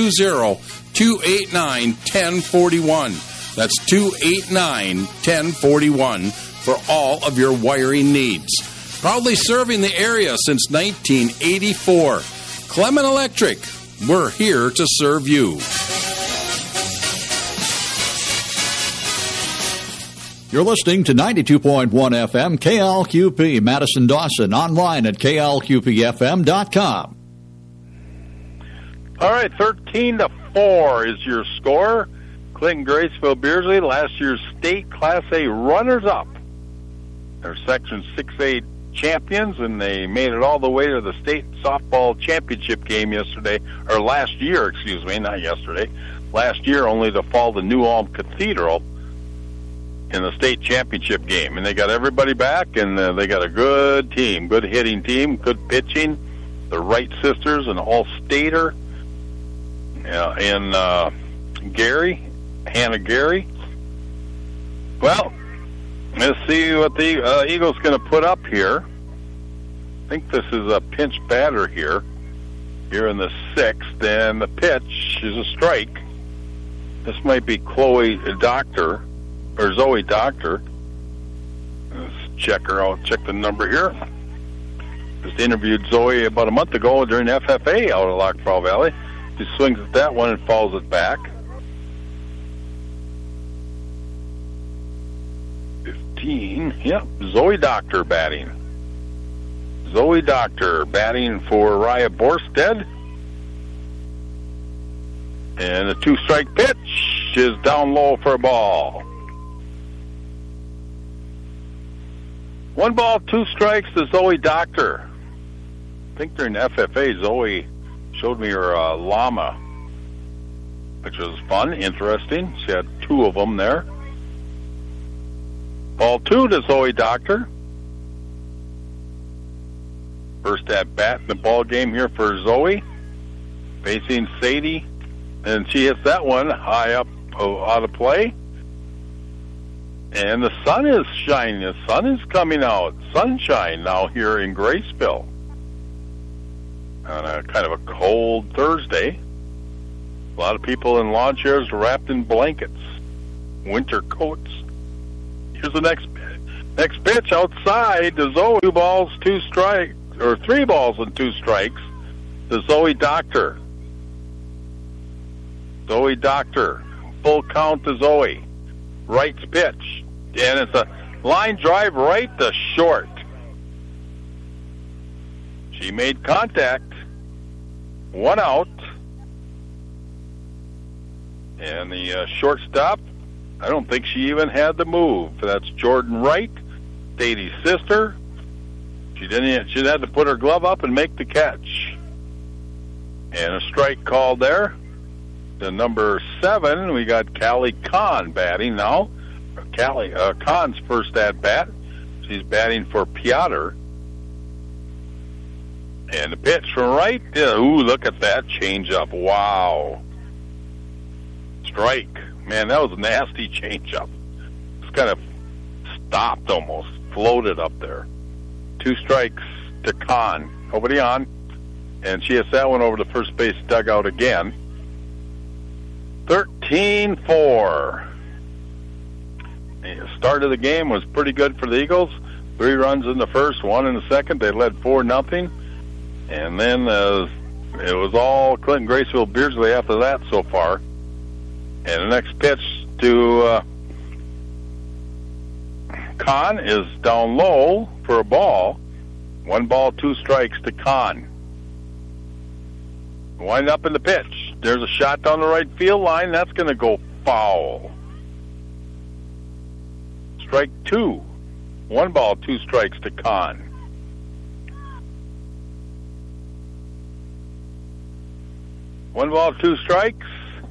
320-289-1041. That's 289-1041 for all of your wiring needs. Proudly serving the area since 1984. Clement Electric, we're here to serve you. You're listening to 92.1 FM KLQP Madison Dawson, online at klqpfm.com. All right, 13-4 is your score. Clinton Graceville Beardsley, last year's state Class A runners-up. They're Section 6A champions, and they made it all the way to the state softball championship game last year, not yesterday. Last year, only to fall to New Ulm Cathedral in the state championship game. And they got everybody back, and they got a good team, good hitting team, good pitching. The Wright sisters, an all-stater, and Hannah Gary. Well, let's see what the Eagles going to put up here. I think this is a pinch batter here in the 6th, and the pitch is a strike. This might be Zoe Doctor. Let's check her out, check the number here. Just interviewed Zoe about a month ago during FFA out of Lac Prowl Valley. She swings at that one and fouls it back. 15, yep, Zoe Doctor batting. Zoe Doctor batting for Raya Borstead. And a 2-strike pitch is down low for a ball. 1 ball, 2 strikes to Zoe Doctor. I think during FFA, Zoe showed me her llama, which was fun, interesting. She had 2 of them there. Ball 2 to Zoe Doctor. First at bat in the ball game here for Zoe, facing Sadie, and she hits that one high up out of play. And the sun is shining. The sun is coming out. Sunshine now here in Graceville on a kind of a cold Thursday. A lot of people in lawn chairs wrapped in blankets, winter coats. Here's the next pitch outside to Zoe. 2 balls, 2 strikes. Or 3 balls and 2 strikes to Zoe Doctor. Zoe Doctor. Full count to Zoe. Right pitch. And it's a line drive right to short. She made contact. 1 out. And the shortstop, I don't think she even had the move. That's Jordan Wright, Sadie's sister. She didn't have to put her glove up and make the catch. And a strike called there. The number 7, we got Callie Kahn batting now. Callie Kahn's first at bat. She's batting for Piotr. And the pitch from right. Ooh, look at that changeup. Wow. Strike. Man, that was a nasty changeup. It's kind of stopped almost, floated up there. 2 strikes to Kahn. Nobody on. And she hits that one over the first base dugout again. 13-4. The start of the game was pretty good for the Eagles. 3 runs in the first, 1 in the second. They led 4-0. And then it was all Clinton Graceville Beardsley after that so far. And the next pitch to Kahn is down low for a ball. 1 ball, 2 strikes to Kahn. Wind up in the pitch. There's a shot down the right field line. That's going to go foul. Strike 2. 1 ball, 2 strikes to Kahn. One ball, 2 strikes.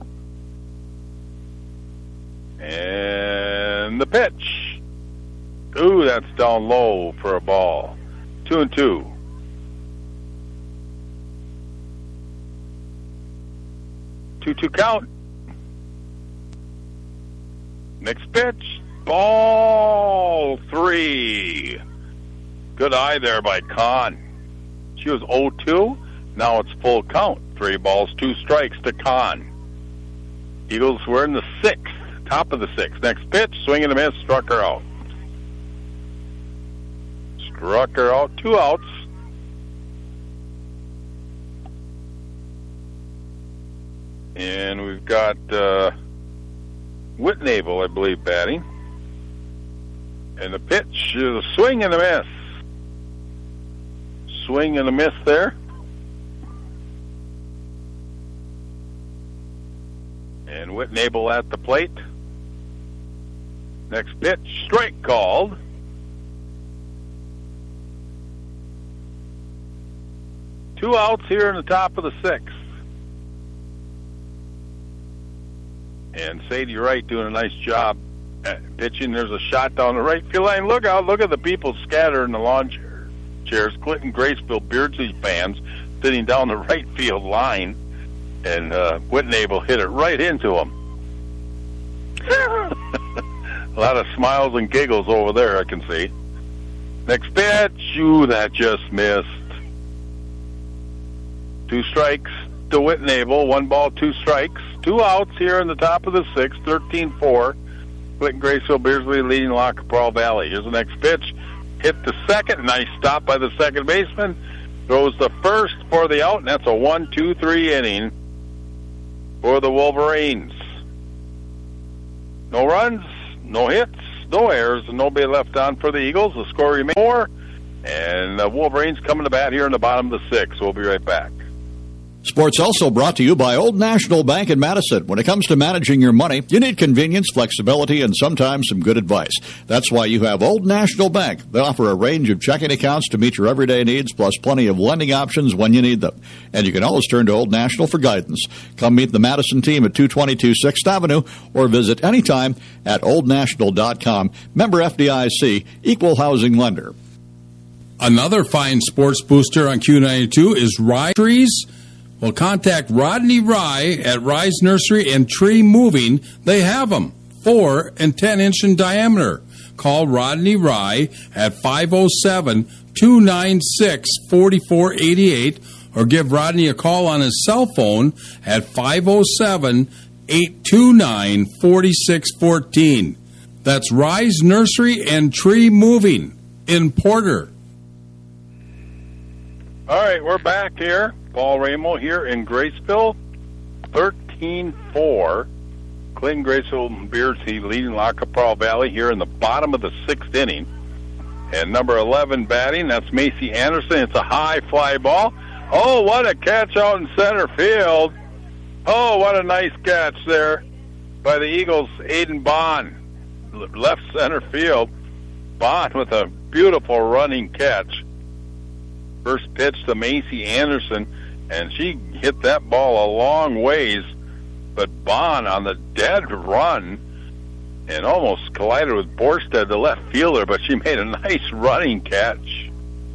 And the pitch. Ooh, that's down low for a ball. 2-2. 2-2 count. Next pitch. Ball 3. Good eye there by Kahn. She was 0-2. Now it's full count. 3 balls, 2 strikes to Kahn. Eagles were in the 6th, top of the 6th. Next pitch, swing and a miss, struck her out. Struck her out, 2 outs. And we've got Whitnable, I believe, batting. And the pitch is a swing and a miss. Swing and a miss there. And Whitnable at the plate. Next pitch, strike called. Two outs here in the top of the 6th. And Sadie Wright doing a nice job at pitching. There's a shot down the right field line. Look out, look at the people scattered in the lawn chairs. Clinton Graceville Beardsley fans sitting down the right field line. And Whitnable hit it right into him. A lot of smiles and giggles over there, I can see. Next pitch, ooh, that just missed. 2 strikes to Whitnable, 1 ball, 2 strikes. 2 outs here in the top of the 6th, 13-4. Clinton Graceville Beardsley leading La Capral Valley. Here's the next pitch. Hit the second. Nice stop by the second baseman. Throws the first for the out, and that's a 1-2-3 inning for the Wolverines. No runs, no hits, no errors, and nobody left on for the Eagles. The score remains 4, and the Wolverines coming to bat here in the bottom of the 6th. We'll be right back. Sports also brought to you by Old National Bank in Madison. When it comes to managing your money, you need convenience, flexibility, and sometimes some good advice. That's why you have Old National Bank. They offer a range of checking accounts to meet your everyday needs, plus plenty of lending options when you need them. And you can always turn to Old National for guidance. Come meet the Madison team at 222 6th Avenue or visit anytime at oldnational.com. Member FDIC, Equal Housing Lender. Another fine sports booster on Q92 is Rye Trees. Well, contact Rodney Rye at Rye's Nursery and Tree Moving. They have them, 4 and 10 inch in diameter. Call Rodney Rye at 507-296-4488 or give Rodney a call on his cell phone at 507-829-4614. That's Rye's Nursery and Tree Moving in Porter. All right, we're back here. Paul Ramo here in Graceville, 13-4. Clinton Graceville Bears leading La Capral Valley here in the bottom of the 6th inning. And number 11 batting, that's Macy Anderson. It's a high fly ball. Oh, what a catch out in center field. Oh, what a nice catch there by the Eagles' Aiden Bond. Left center field. Bond with a beautiful running catch. First pitch to Macy Anderson, and she hit that ball a long ways, but Bond on the dead run and almost collided with Borstead, the left fielder, but she made a nice running catch.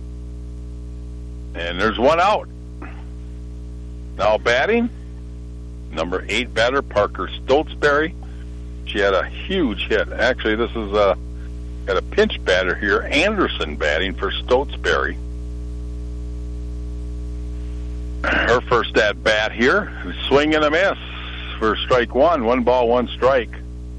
And there's one out. Now batting, number 8 batter, Parker Stotesbury. She had a huge hit. Actually, this is got a pinch batter here, Anderson batting for Stotesbury. Her first at bat here, swing and a miss for strike one. 1 ball, 1 strike.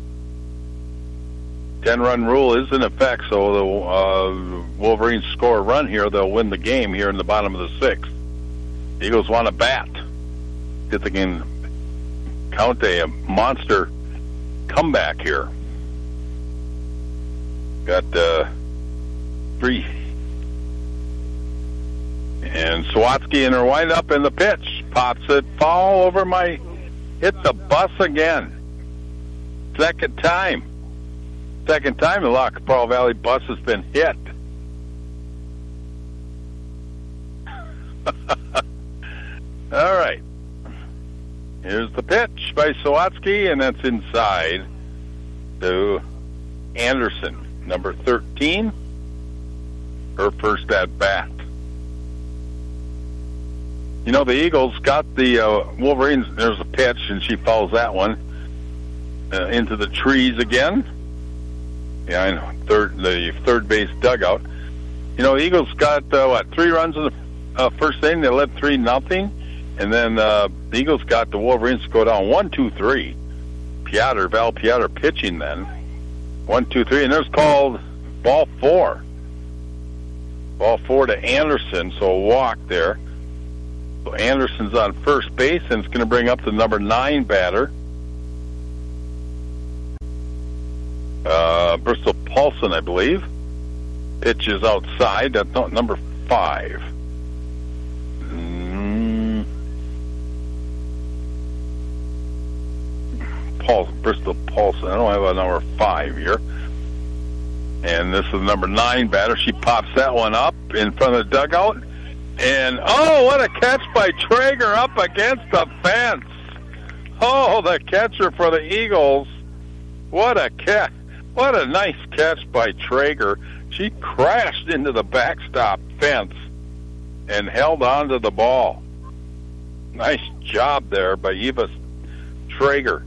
10-run rule is in effect, so the Wolverines score a run here, they'll win the game here in the bottom of the 6th. Eagles want to bat. If they can count a monster comeback here. Got 3. And Sawatsky in her windup, and the pitch pops it, fall over hit the bus again. Second time the La Capral Valley bus has been hit. All right. Here's the pitch by Sawatsky, and that's inside to Anderson, number 13. Her first at bat. You know, the Eagles got the Wolverines. There's a pitch, and she fouls that one into the trees again. Yeah, I know. The third base dugout. You know, the Eagles got 3 runs in the first inning. They led 3-0, and then the Eagles got the Wolverines to go down 1-2-3. Val Piotr pitching then 1-2-3, and there's called ball 4. Ball 4 to Anderson, so a walk there. So Anderson's on first base, and it's going to bring up the number 9 batter, Bristol Paulson, I believe. Pitch is outside. That's not number 5. Bristol Paulson. I don't have a number 5 here. And this is the number 9 batter. She pops that one up in front of the dugout. And, oh, what a catch by Traeger up against the fence. Oh, the catcher for the Eagles. What a catch. What a nice catch by Traeger. She crashed into the backstop fence and held on to the ball. Nice job there by Eva Traeger.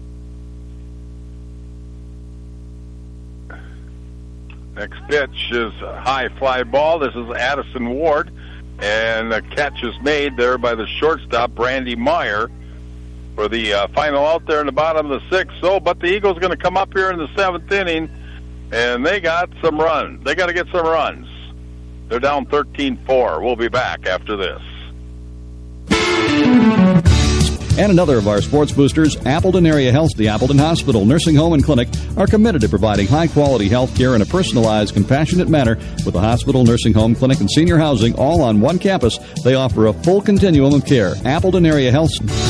Next pitch is a high fly ball. This is Addison Ward. And the catch is made there by the shortstop, Brandy Meyer, for the final out there in the bottom of the 6th. So, but the Eagles are going to come up here in the 7th inning, and they got some runs. They got to get some runs. They're down 13-4. We'll be back after this. And another of our sports boosters, Appleton Area Health, the Appleton Hospital, Nursing Home and Clinic, are committed to providing high-quality health care in a personalized, compassionate manner with the hospital, nursing home, clinic, and senior housing all on one campus. They offer a full continuum of care. Appleton Area Health.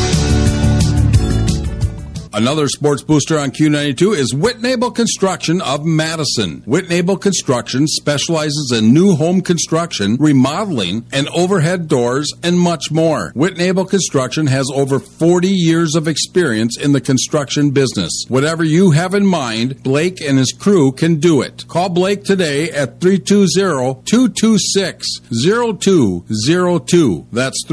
Another sports booster on Q92 is Whitnable Construction of Madison. Whitnable Construction specializes in new home construction, remodeling, and overhead doors, and much more. Whitnable Construction has over 40 years of experience in the construction business. Whatever you have in mind, Blake and his crew can do it. Call Blake today at 320-226-0202. That's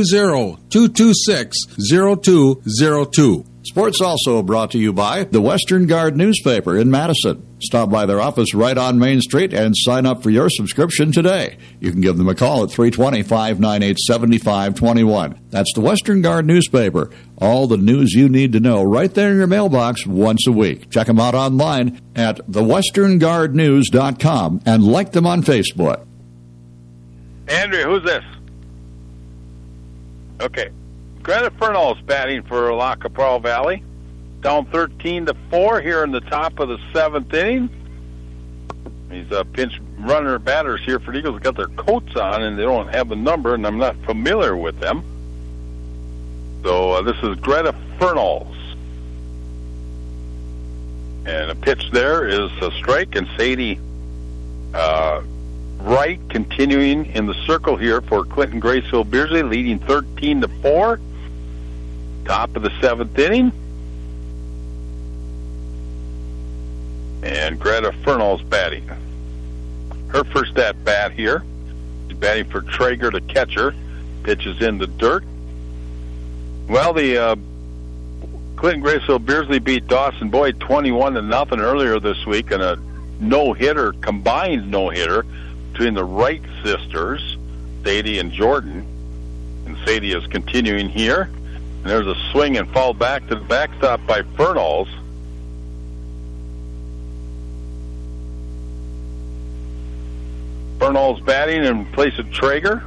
320-226-0202. Sports also brought to you by the Western Guard newspaper in Madison. Stop by their office right on Main Street and sign up for your subscription today. You can give them a call at 320-598-7521. That's the Western Guard newspaper. All the news you need to know right there in your mailbox once a week. Check them out online at thewesternguardnews.com and like them on Facebook. Andrea, who's this? Okay. Greta Fernall's batting for La Capral Valley. Down 13-4 here in the top of the 7th inning. These pinch runner batters here for the Eagles got their coats on, and they don't have the number, and I'm not familiar with them. So this is Greta Fernall's. And a pitch there is a strike, and Sadie Wright continuing in the circle here for Clinton Graceville Beardsley, leading 13-4. Top of the 7th inning. And Greta Fernall's batting. Her first at bat here. She's batting for Traeger, the catcher. Pitches in the dirt. Well, the Clinton Graceville Beardsley beat Dawson Boyd 21-0 earlier this week in a no-hitter, combined no-hitter between the Wright sisters, Sadie and Jordan. And Sadie is continuing here. And there's a swing and fall back to the backstop by Fernalls. Fernalls batting in place of Traeger.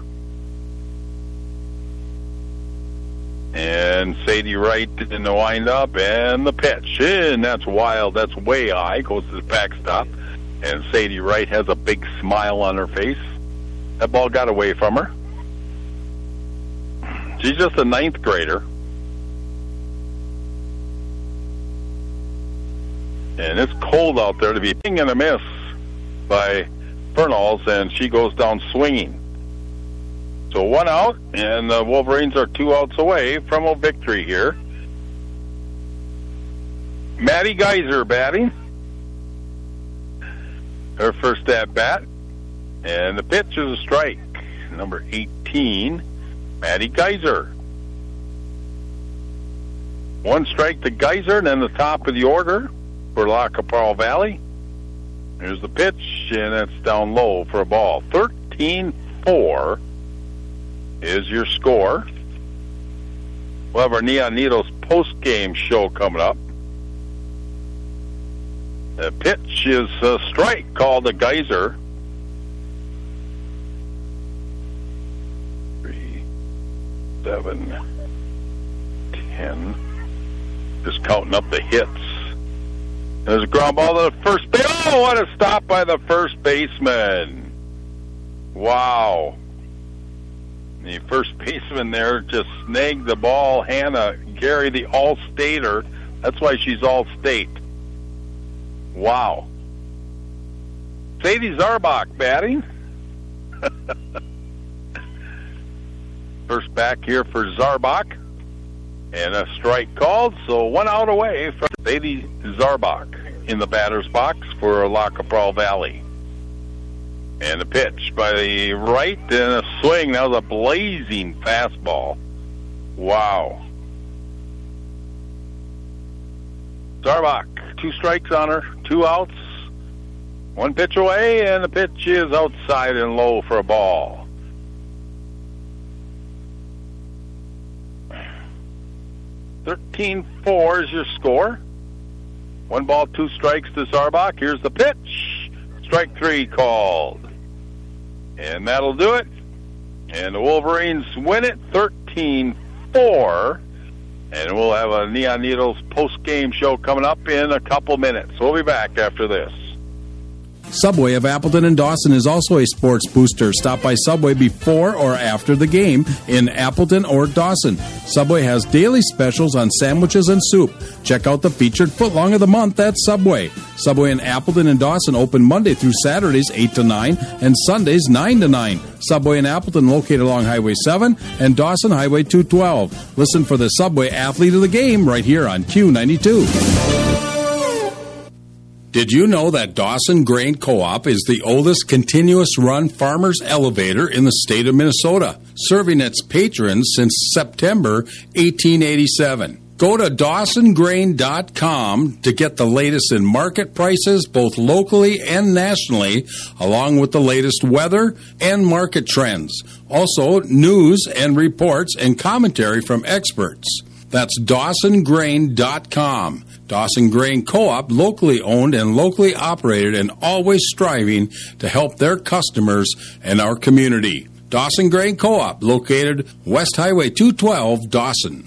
And Sadie Wright in the windup and the pitch. And that's wild. That's way high. Goes to the backstop. And Sadie Wright has a big smile on her face. That ball got away from her. She's just a 9th grader. And it's cold out there to be swing and a miss by Fernalls, and she goes down swinging. So 1 out, and the Wolverines are 2 outs away from a victory here. Maddie Geyser batting. Her first at bat. And the pitch is a strike. Number 18, Maddie Geyser. 1 strike to Geyser, and then the top of the order for La Capral Valley. There's the pitch, and that's down low for a ball. 13-4 is your score. We'll have our Neon Needles post-game show coming up. The pitch is a strike called the Geyser. 3, 7, 10. Just counting up the hits. There's a ground ball to the first base. Oh, what a stop by the first baseman. Wow. The first baseman there just snagged the ball. Hannah Gary, the All-Stater. That's why she's All-State. Wow. Sadie Zarbach batting. First back here for Zarbach. And a strike called, so 1 out away from Sadie Zarbach in the batter's box for La Capral Valley. And a pitch by the right and a swing. That was a blazing fastball. Wow. Zarbach, 2 strikes on her, 2 outs, 1 pitch away, and the pitch is outside and low for a ball. 13-4 is your score. 1 ball, 2 strikes to Zarbach. Here's the pitch. Strike 3 called. And that'll do it. And the Wolverines win it 13-4 And we'll have a Neon Needles post-game show coming up in a couple minutes. We'll be back after this. Subway of Appleton and Dawson is also a sports booster. Stop by Subway before or after the game in Appleton or Dawson. Subway has daily specials on sandwiches and soup. Check out the featured footlong of the month at Subway. Subway in Appleton and Dawson open Monday through Saturdays 8 to 9 and Sundays 9 to 9. Subway in Appleton located along Highway 7 and Dawson Highway 212. Listen for the Subway Athlete of the Game right here on Q92. Did you know that Dawson Grain Co-op is the oldest continuous-run farmers elevator in the state of Minnesota, serving its patrons since September 1887? Go to DawsonGrain.com to get the latest in market prices, both locally and nationally, along with the latest weather and market trends. Also, news and reports and commentary from experts. That's DawsonGrain.com. Dawson Grain Co-op, locally owned and locally operated and always striving to help their customers and our community. Dawson Grain Co-op, located West Highway 212, Dawson.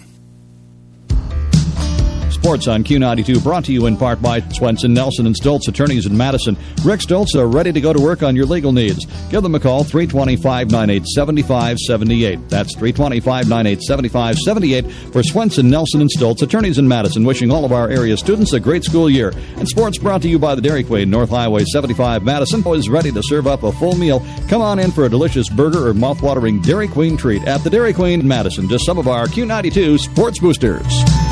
Sports on Q92, brought to you in part by Swenson, Nelson, and Stoltz Attorneys in Madison. Rick Stoltz are ready to go to work on your legal needs. Give them a call, 320-598-7578. That's 320-598-7578 for Swenson, Nelson, and Stoltz Attorneys in Madison. Wishing all of our area students a great school year. And sports brought to you by the Dairy Queen, North Highway 75, Madison. Is ready to serve up a full meal. Come on in for a delicious burger or mouth-watering Dairy Queen treat at the Dairy Queen in Madison. Just some of our Q92 sports boosters.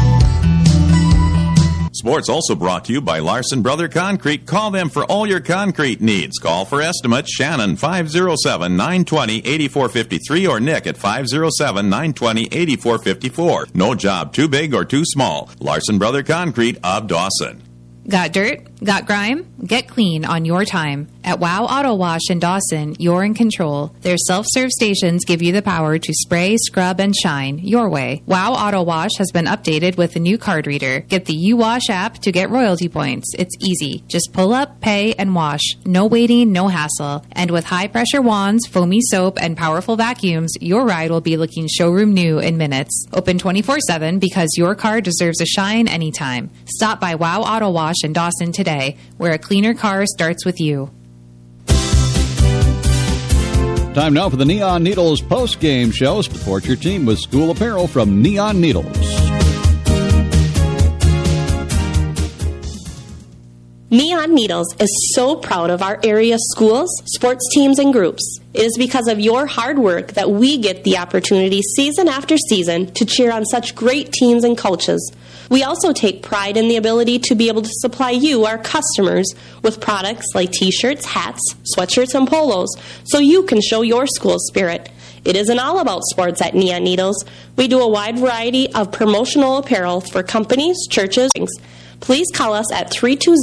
Sports also brought to you by Larson Brother Concrete. Call them for all your concrete needs. Call for estimates. Shannon, 507-920-8453 or Nick at 507-920-8454. No job too big or too small. Larson Brother Concrete of Dawson. Got dirt? Got grime? Get clean on your time. At WOW Auto Wash in Dawson, you're in control. Their self-serve stations give you the power to spray, scrub, and shine your way. WOW Auto Wash has been updated with a new card reader. Get the UWash app to get royalty points. It's easy. Just pull up, pay, and wash. No waiting, no hassle. And with high-pressure wands, foamy soap, and powerful vacuums, your ride will be looking showroom new in minutes. Open 24/7 because your car deserves a shine anytime. Stop by WOW Auto Wash in Dawson today, where a cleaner car starts with you. Time now for the Neon Needles post-game show. Support your team with school apparel from Neon Needles. Neon Needles is so proud of our area schools, sports teams, and groups. It is because of your hard work that we get the opportunity season after season to cheer on such great teams and coaches. We also take pride in the ability to be able to supply you, our customers, with products like t-shirts, hats, sweatshirts, and polos, so you can show your school spirit. It isn't all about sports at Neon Needles. We do a wide variety of promotional apparel for companies, churches. Please call us at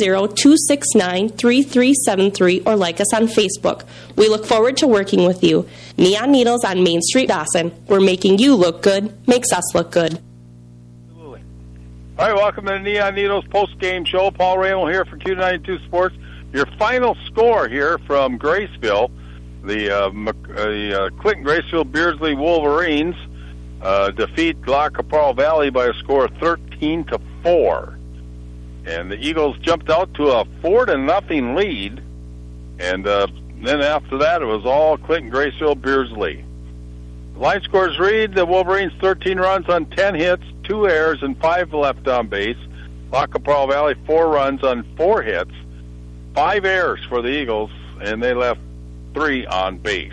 320-269-3373 or like us on Facebook. We look forward to working with you. Neon Needles on Main Street, Dawson. We're making you look good, makes us look good. All right, welcome to the Neon Needles post-game show. Paul Raymond here for Q92 Sports. Your final score here from Graceville, the Clinton Graceville Beardsley Wolverines defeat La Capral Valley by a score of 13-4. And the Eagles jumped out to a 4-0 lead, and then after that it was all Clinton Graceville Beardsley. Line scores read: the Wolverines 13 runs on 10 hits, 2 errors, and 5 left on base. La Capral Valley 4 runs on 4 hits, 5 errors for the Eagles, and they left 3 on base.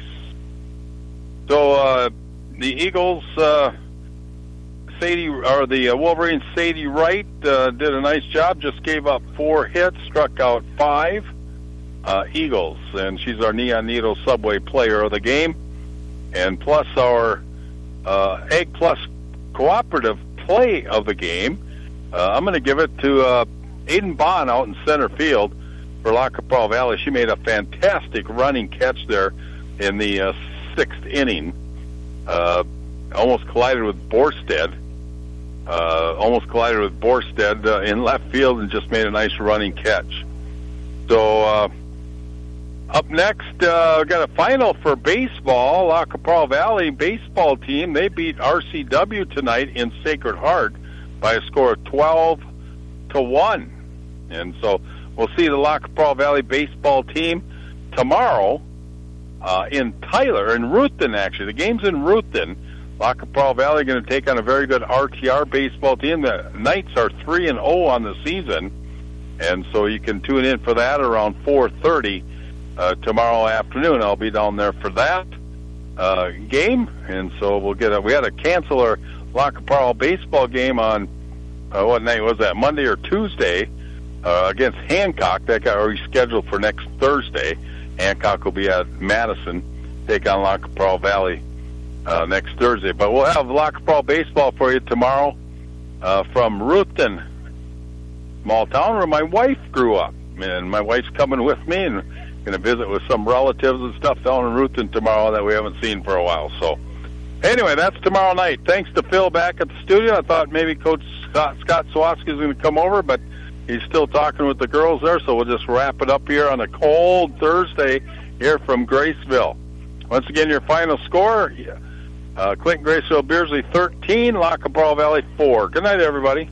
So the Eagles, the Wolverines, Sadie Wright did a nice job. Just gave up 4 hits, struck out 5 Eagles, and she's our Neon Needle Subway Player of the Game. And plus our Egg Plus Cooperative Play of the Game, I'm going to give it to Aiden Bond out in center field for La Capral Valley. She made a fantastic running catch there in the 6th inning. Almost collided with Borstead. In left field and just made a nice running catch. So up next, we've got a final for baseball. La Capral Valley baseball team, they beat RCW tonight in Sacred Heart by a score of 12-1. And so we'll see the Lac qui Parle Valley baseball team tomorrow in Tyler, in Ruthven, actually. The game's in Ruthven. Lac qui Parle Valley going to take on a very good RTR baseball team. The Knights are 3-0 on the season, and so you can tune in for that around 4:30 tomorrow afternoon. I'll be down there for that game, and so we had to cancel our Lac qui Parle baseball game on what night was that? Monday or Tuesday against Hancock. That got rescheduled for next Thursday. Hancock will be at Madison, take on Lac qui Parle Valley next Thursday. But we'll have Lac qui Parle baseball for you tomorrow from Ruthven, small town where my wife grew up. And my wife's coming with me and going to visit with some relatives and stuff down in Ruthven tomorrow that we haven't seen for a while. So anyway, that's tomorrow night. Thanks to Phil back at the studio. I thought maybe Coach Scott Sawatsky is going to come over, but he's still talking with the girls there, so we'll just wrap it up here on a cold Thursday here from Graceville. Once again, your final score, Clinton Graceville Beardsley 13, Lac qui Parle Valley 4. Good night, everybody.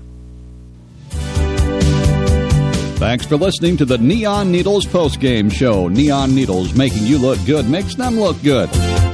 Thanks for listening to the Neon Needles postgame show. Neon Needles, making you look good makes them look good.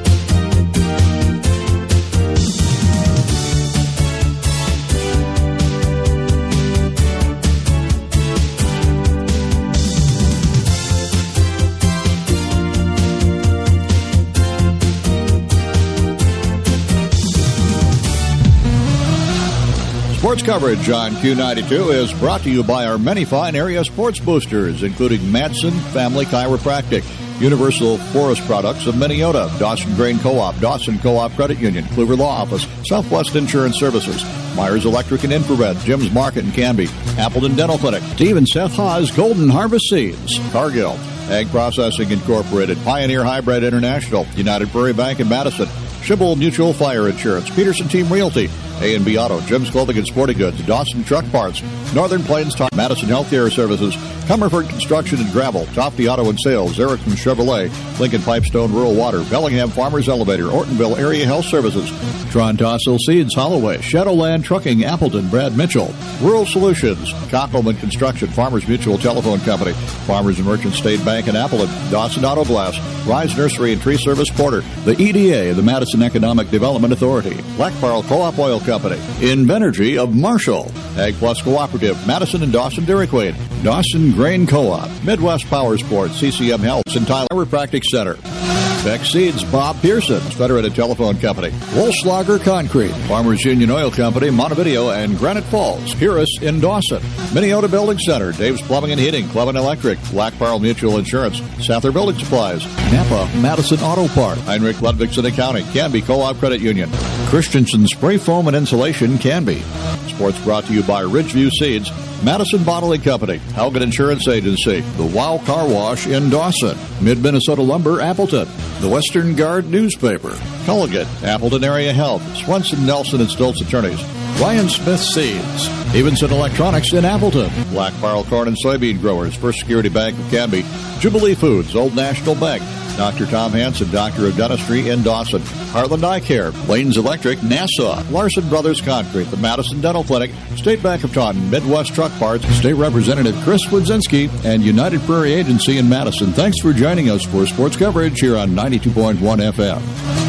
Sports coverage on Q92 is brought to you by our many fine area sports boosters, including Madsen Family Chiropractic, Universal Forest Products of Minneota, Dawson Grain Co-op, Dawson Co-op Credit Union, Kluver Law Office, Southwest Insurance Services, Myers Electric and Infrared, Jim's Market in Canby, Appleton Dental Clinic, Steve and Seth Haas Golden Harvest Seeds, Cargill, Ag Processing Incorporated, Pioneer Hybrid International, United Prairie Bank in Madison, Schibble Mutual Fire Insurance, Peterson Team Realty, A&B Auto, Jim's Clothing and Sporting Goods, Dawson Truck Parts, Northern Plains Top, Madison Healthcare Services, Comerford Construction and Gravel, Tofty Auto and Sales, Erickson Chevrolet, Lincoln Pipestone Rural Water, Bellingham Farmers Elevator, Ortonville Area Health Services, Tron Tossil Seeds, Holloway, Shadowland Trucking, Appleton, Brad Mitchell, Rural Solutions, Cockelman Construction, Farmers Mutual Telephone Company, Farmers and Merchant State Bank in Appleton, Dawson Auto Glass, Rise Nursery and Tree Service Porter, the EDA, the Madison Economic Development Authority, Black Pearl Co-op Oil Company, Invenergy of Marshall, Ag Plus Cooperative, Madison and Dawson Dairy Queen, Dawson Grain Co-op, Midwest Power Sports, CCM Health, and Tyler Chiropractic Center. Beck Seeds, Bob Pearson's Federated Telephone Company, Wolfslager Concrete, Farmers Union Oil Company, Montevideo and Granite Falls, Purus in Dawson, Minneota Building Center, Dave's Plumbing and Heating, Clevin Electric, Black Pearl Mutual Insurance, Sather Building Supplies, Napa, Madison Auto Park, Heinrich Ludwigson Accounting, Canby Co-op Credit Union, Christensen Spray Foam and Insulation, Canby. Sports brought to you by Ridgeview Seeds, Madison Bottling Company, Haugen Insurance Agency, the Wow Car Wash in Dawson, Mid-Minnesota Lumber, Appleton, the Western Guard Newspaper, Culligan, Appleton Area Health, Swenson, Nelson, and Stoltz Attorneys, Ryan Smith Seeds, Evenson Electronics in Appleton, Black Barrel Corn and Soybean Growers, First Security Bank of Canby, Jubilee Foods, Old National Bank, Dr. Tom Hansen, Doctor of Dentistry in Dawson, Heartland Eye Care, Lanes Electric, Nassau, Larson Brothers Concrete, the Madison Dental Clinic, State Bank of Taunton, Midwest Truck Parts, State Representative Chris Wodzinski, and United Prairie Agency in Madison. Thanks for joining us for sports coverage here on 92.1 FM.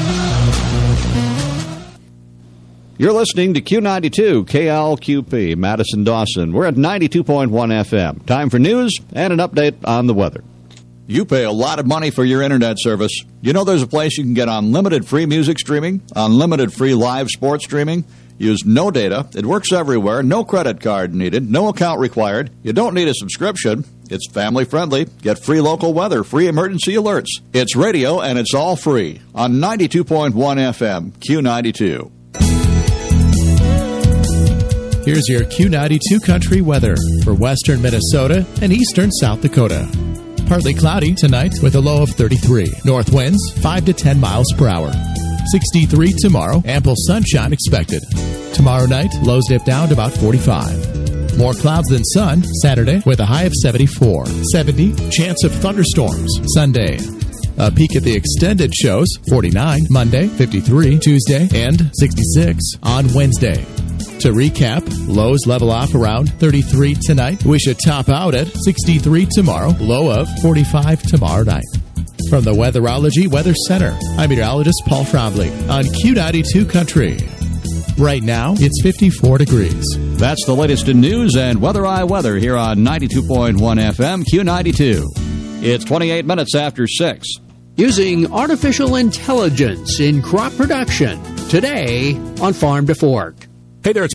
You're listening to Q92 KLQP, Madison Dawson. We're at 92.1 FM. Time for news and an update on the weather. You pay a lot of money for your internet service. You know there's a place you can get unlimited free music streaming, unlimited free live sports streaming. Use no data. It works everywhere. No credit card needed. No account required. You don't need a subscription. It's family friendly. Get free local weather, free emergency alerts. It's radio and it's all free on 92.1 FM, Q92. Here's your Q92 country weather for western Minnesota and eastern South Dakota. Partly cloudy tonight with a low of 33. North winds 5 to 10 miles per hour. 63 tomorrow. Ample sunshine expected. Tomorrow night, lows dip down to about 45. More clouds than sun Saturday with a high of 74. 70, chance of thunderstorms Sunday. A peek at the extended shows, 49 Monday, 53 Tuesday, and 66 on Wednesday. To recap, lows level off around 33 tonight. We should top out at 63 tomorrow, low of 45 tomorrow night. From the Weatherology Weather Center, I'm meteorologist Paul Frombley on Q92 Country. Right now, it's 54 degrees. That's the latest in news and Weather Eye weather here on 92.1 FM Q92. It's 28 minutes after 6. Using artificial intelligence in crop production. Today on Farm to Fork. Hey there, it's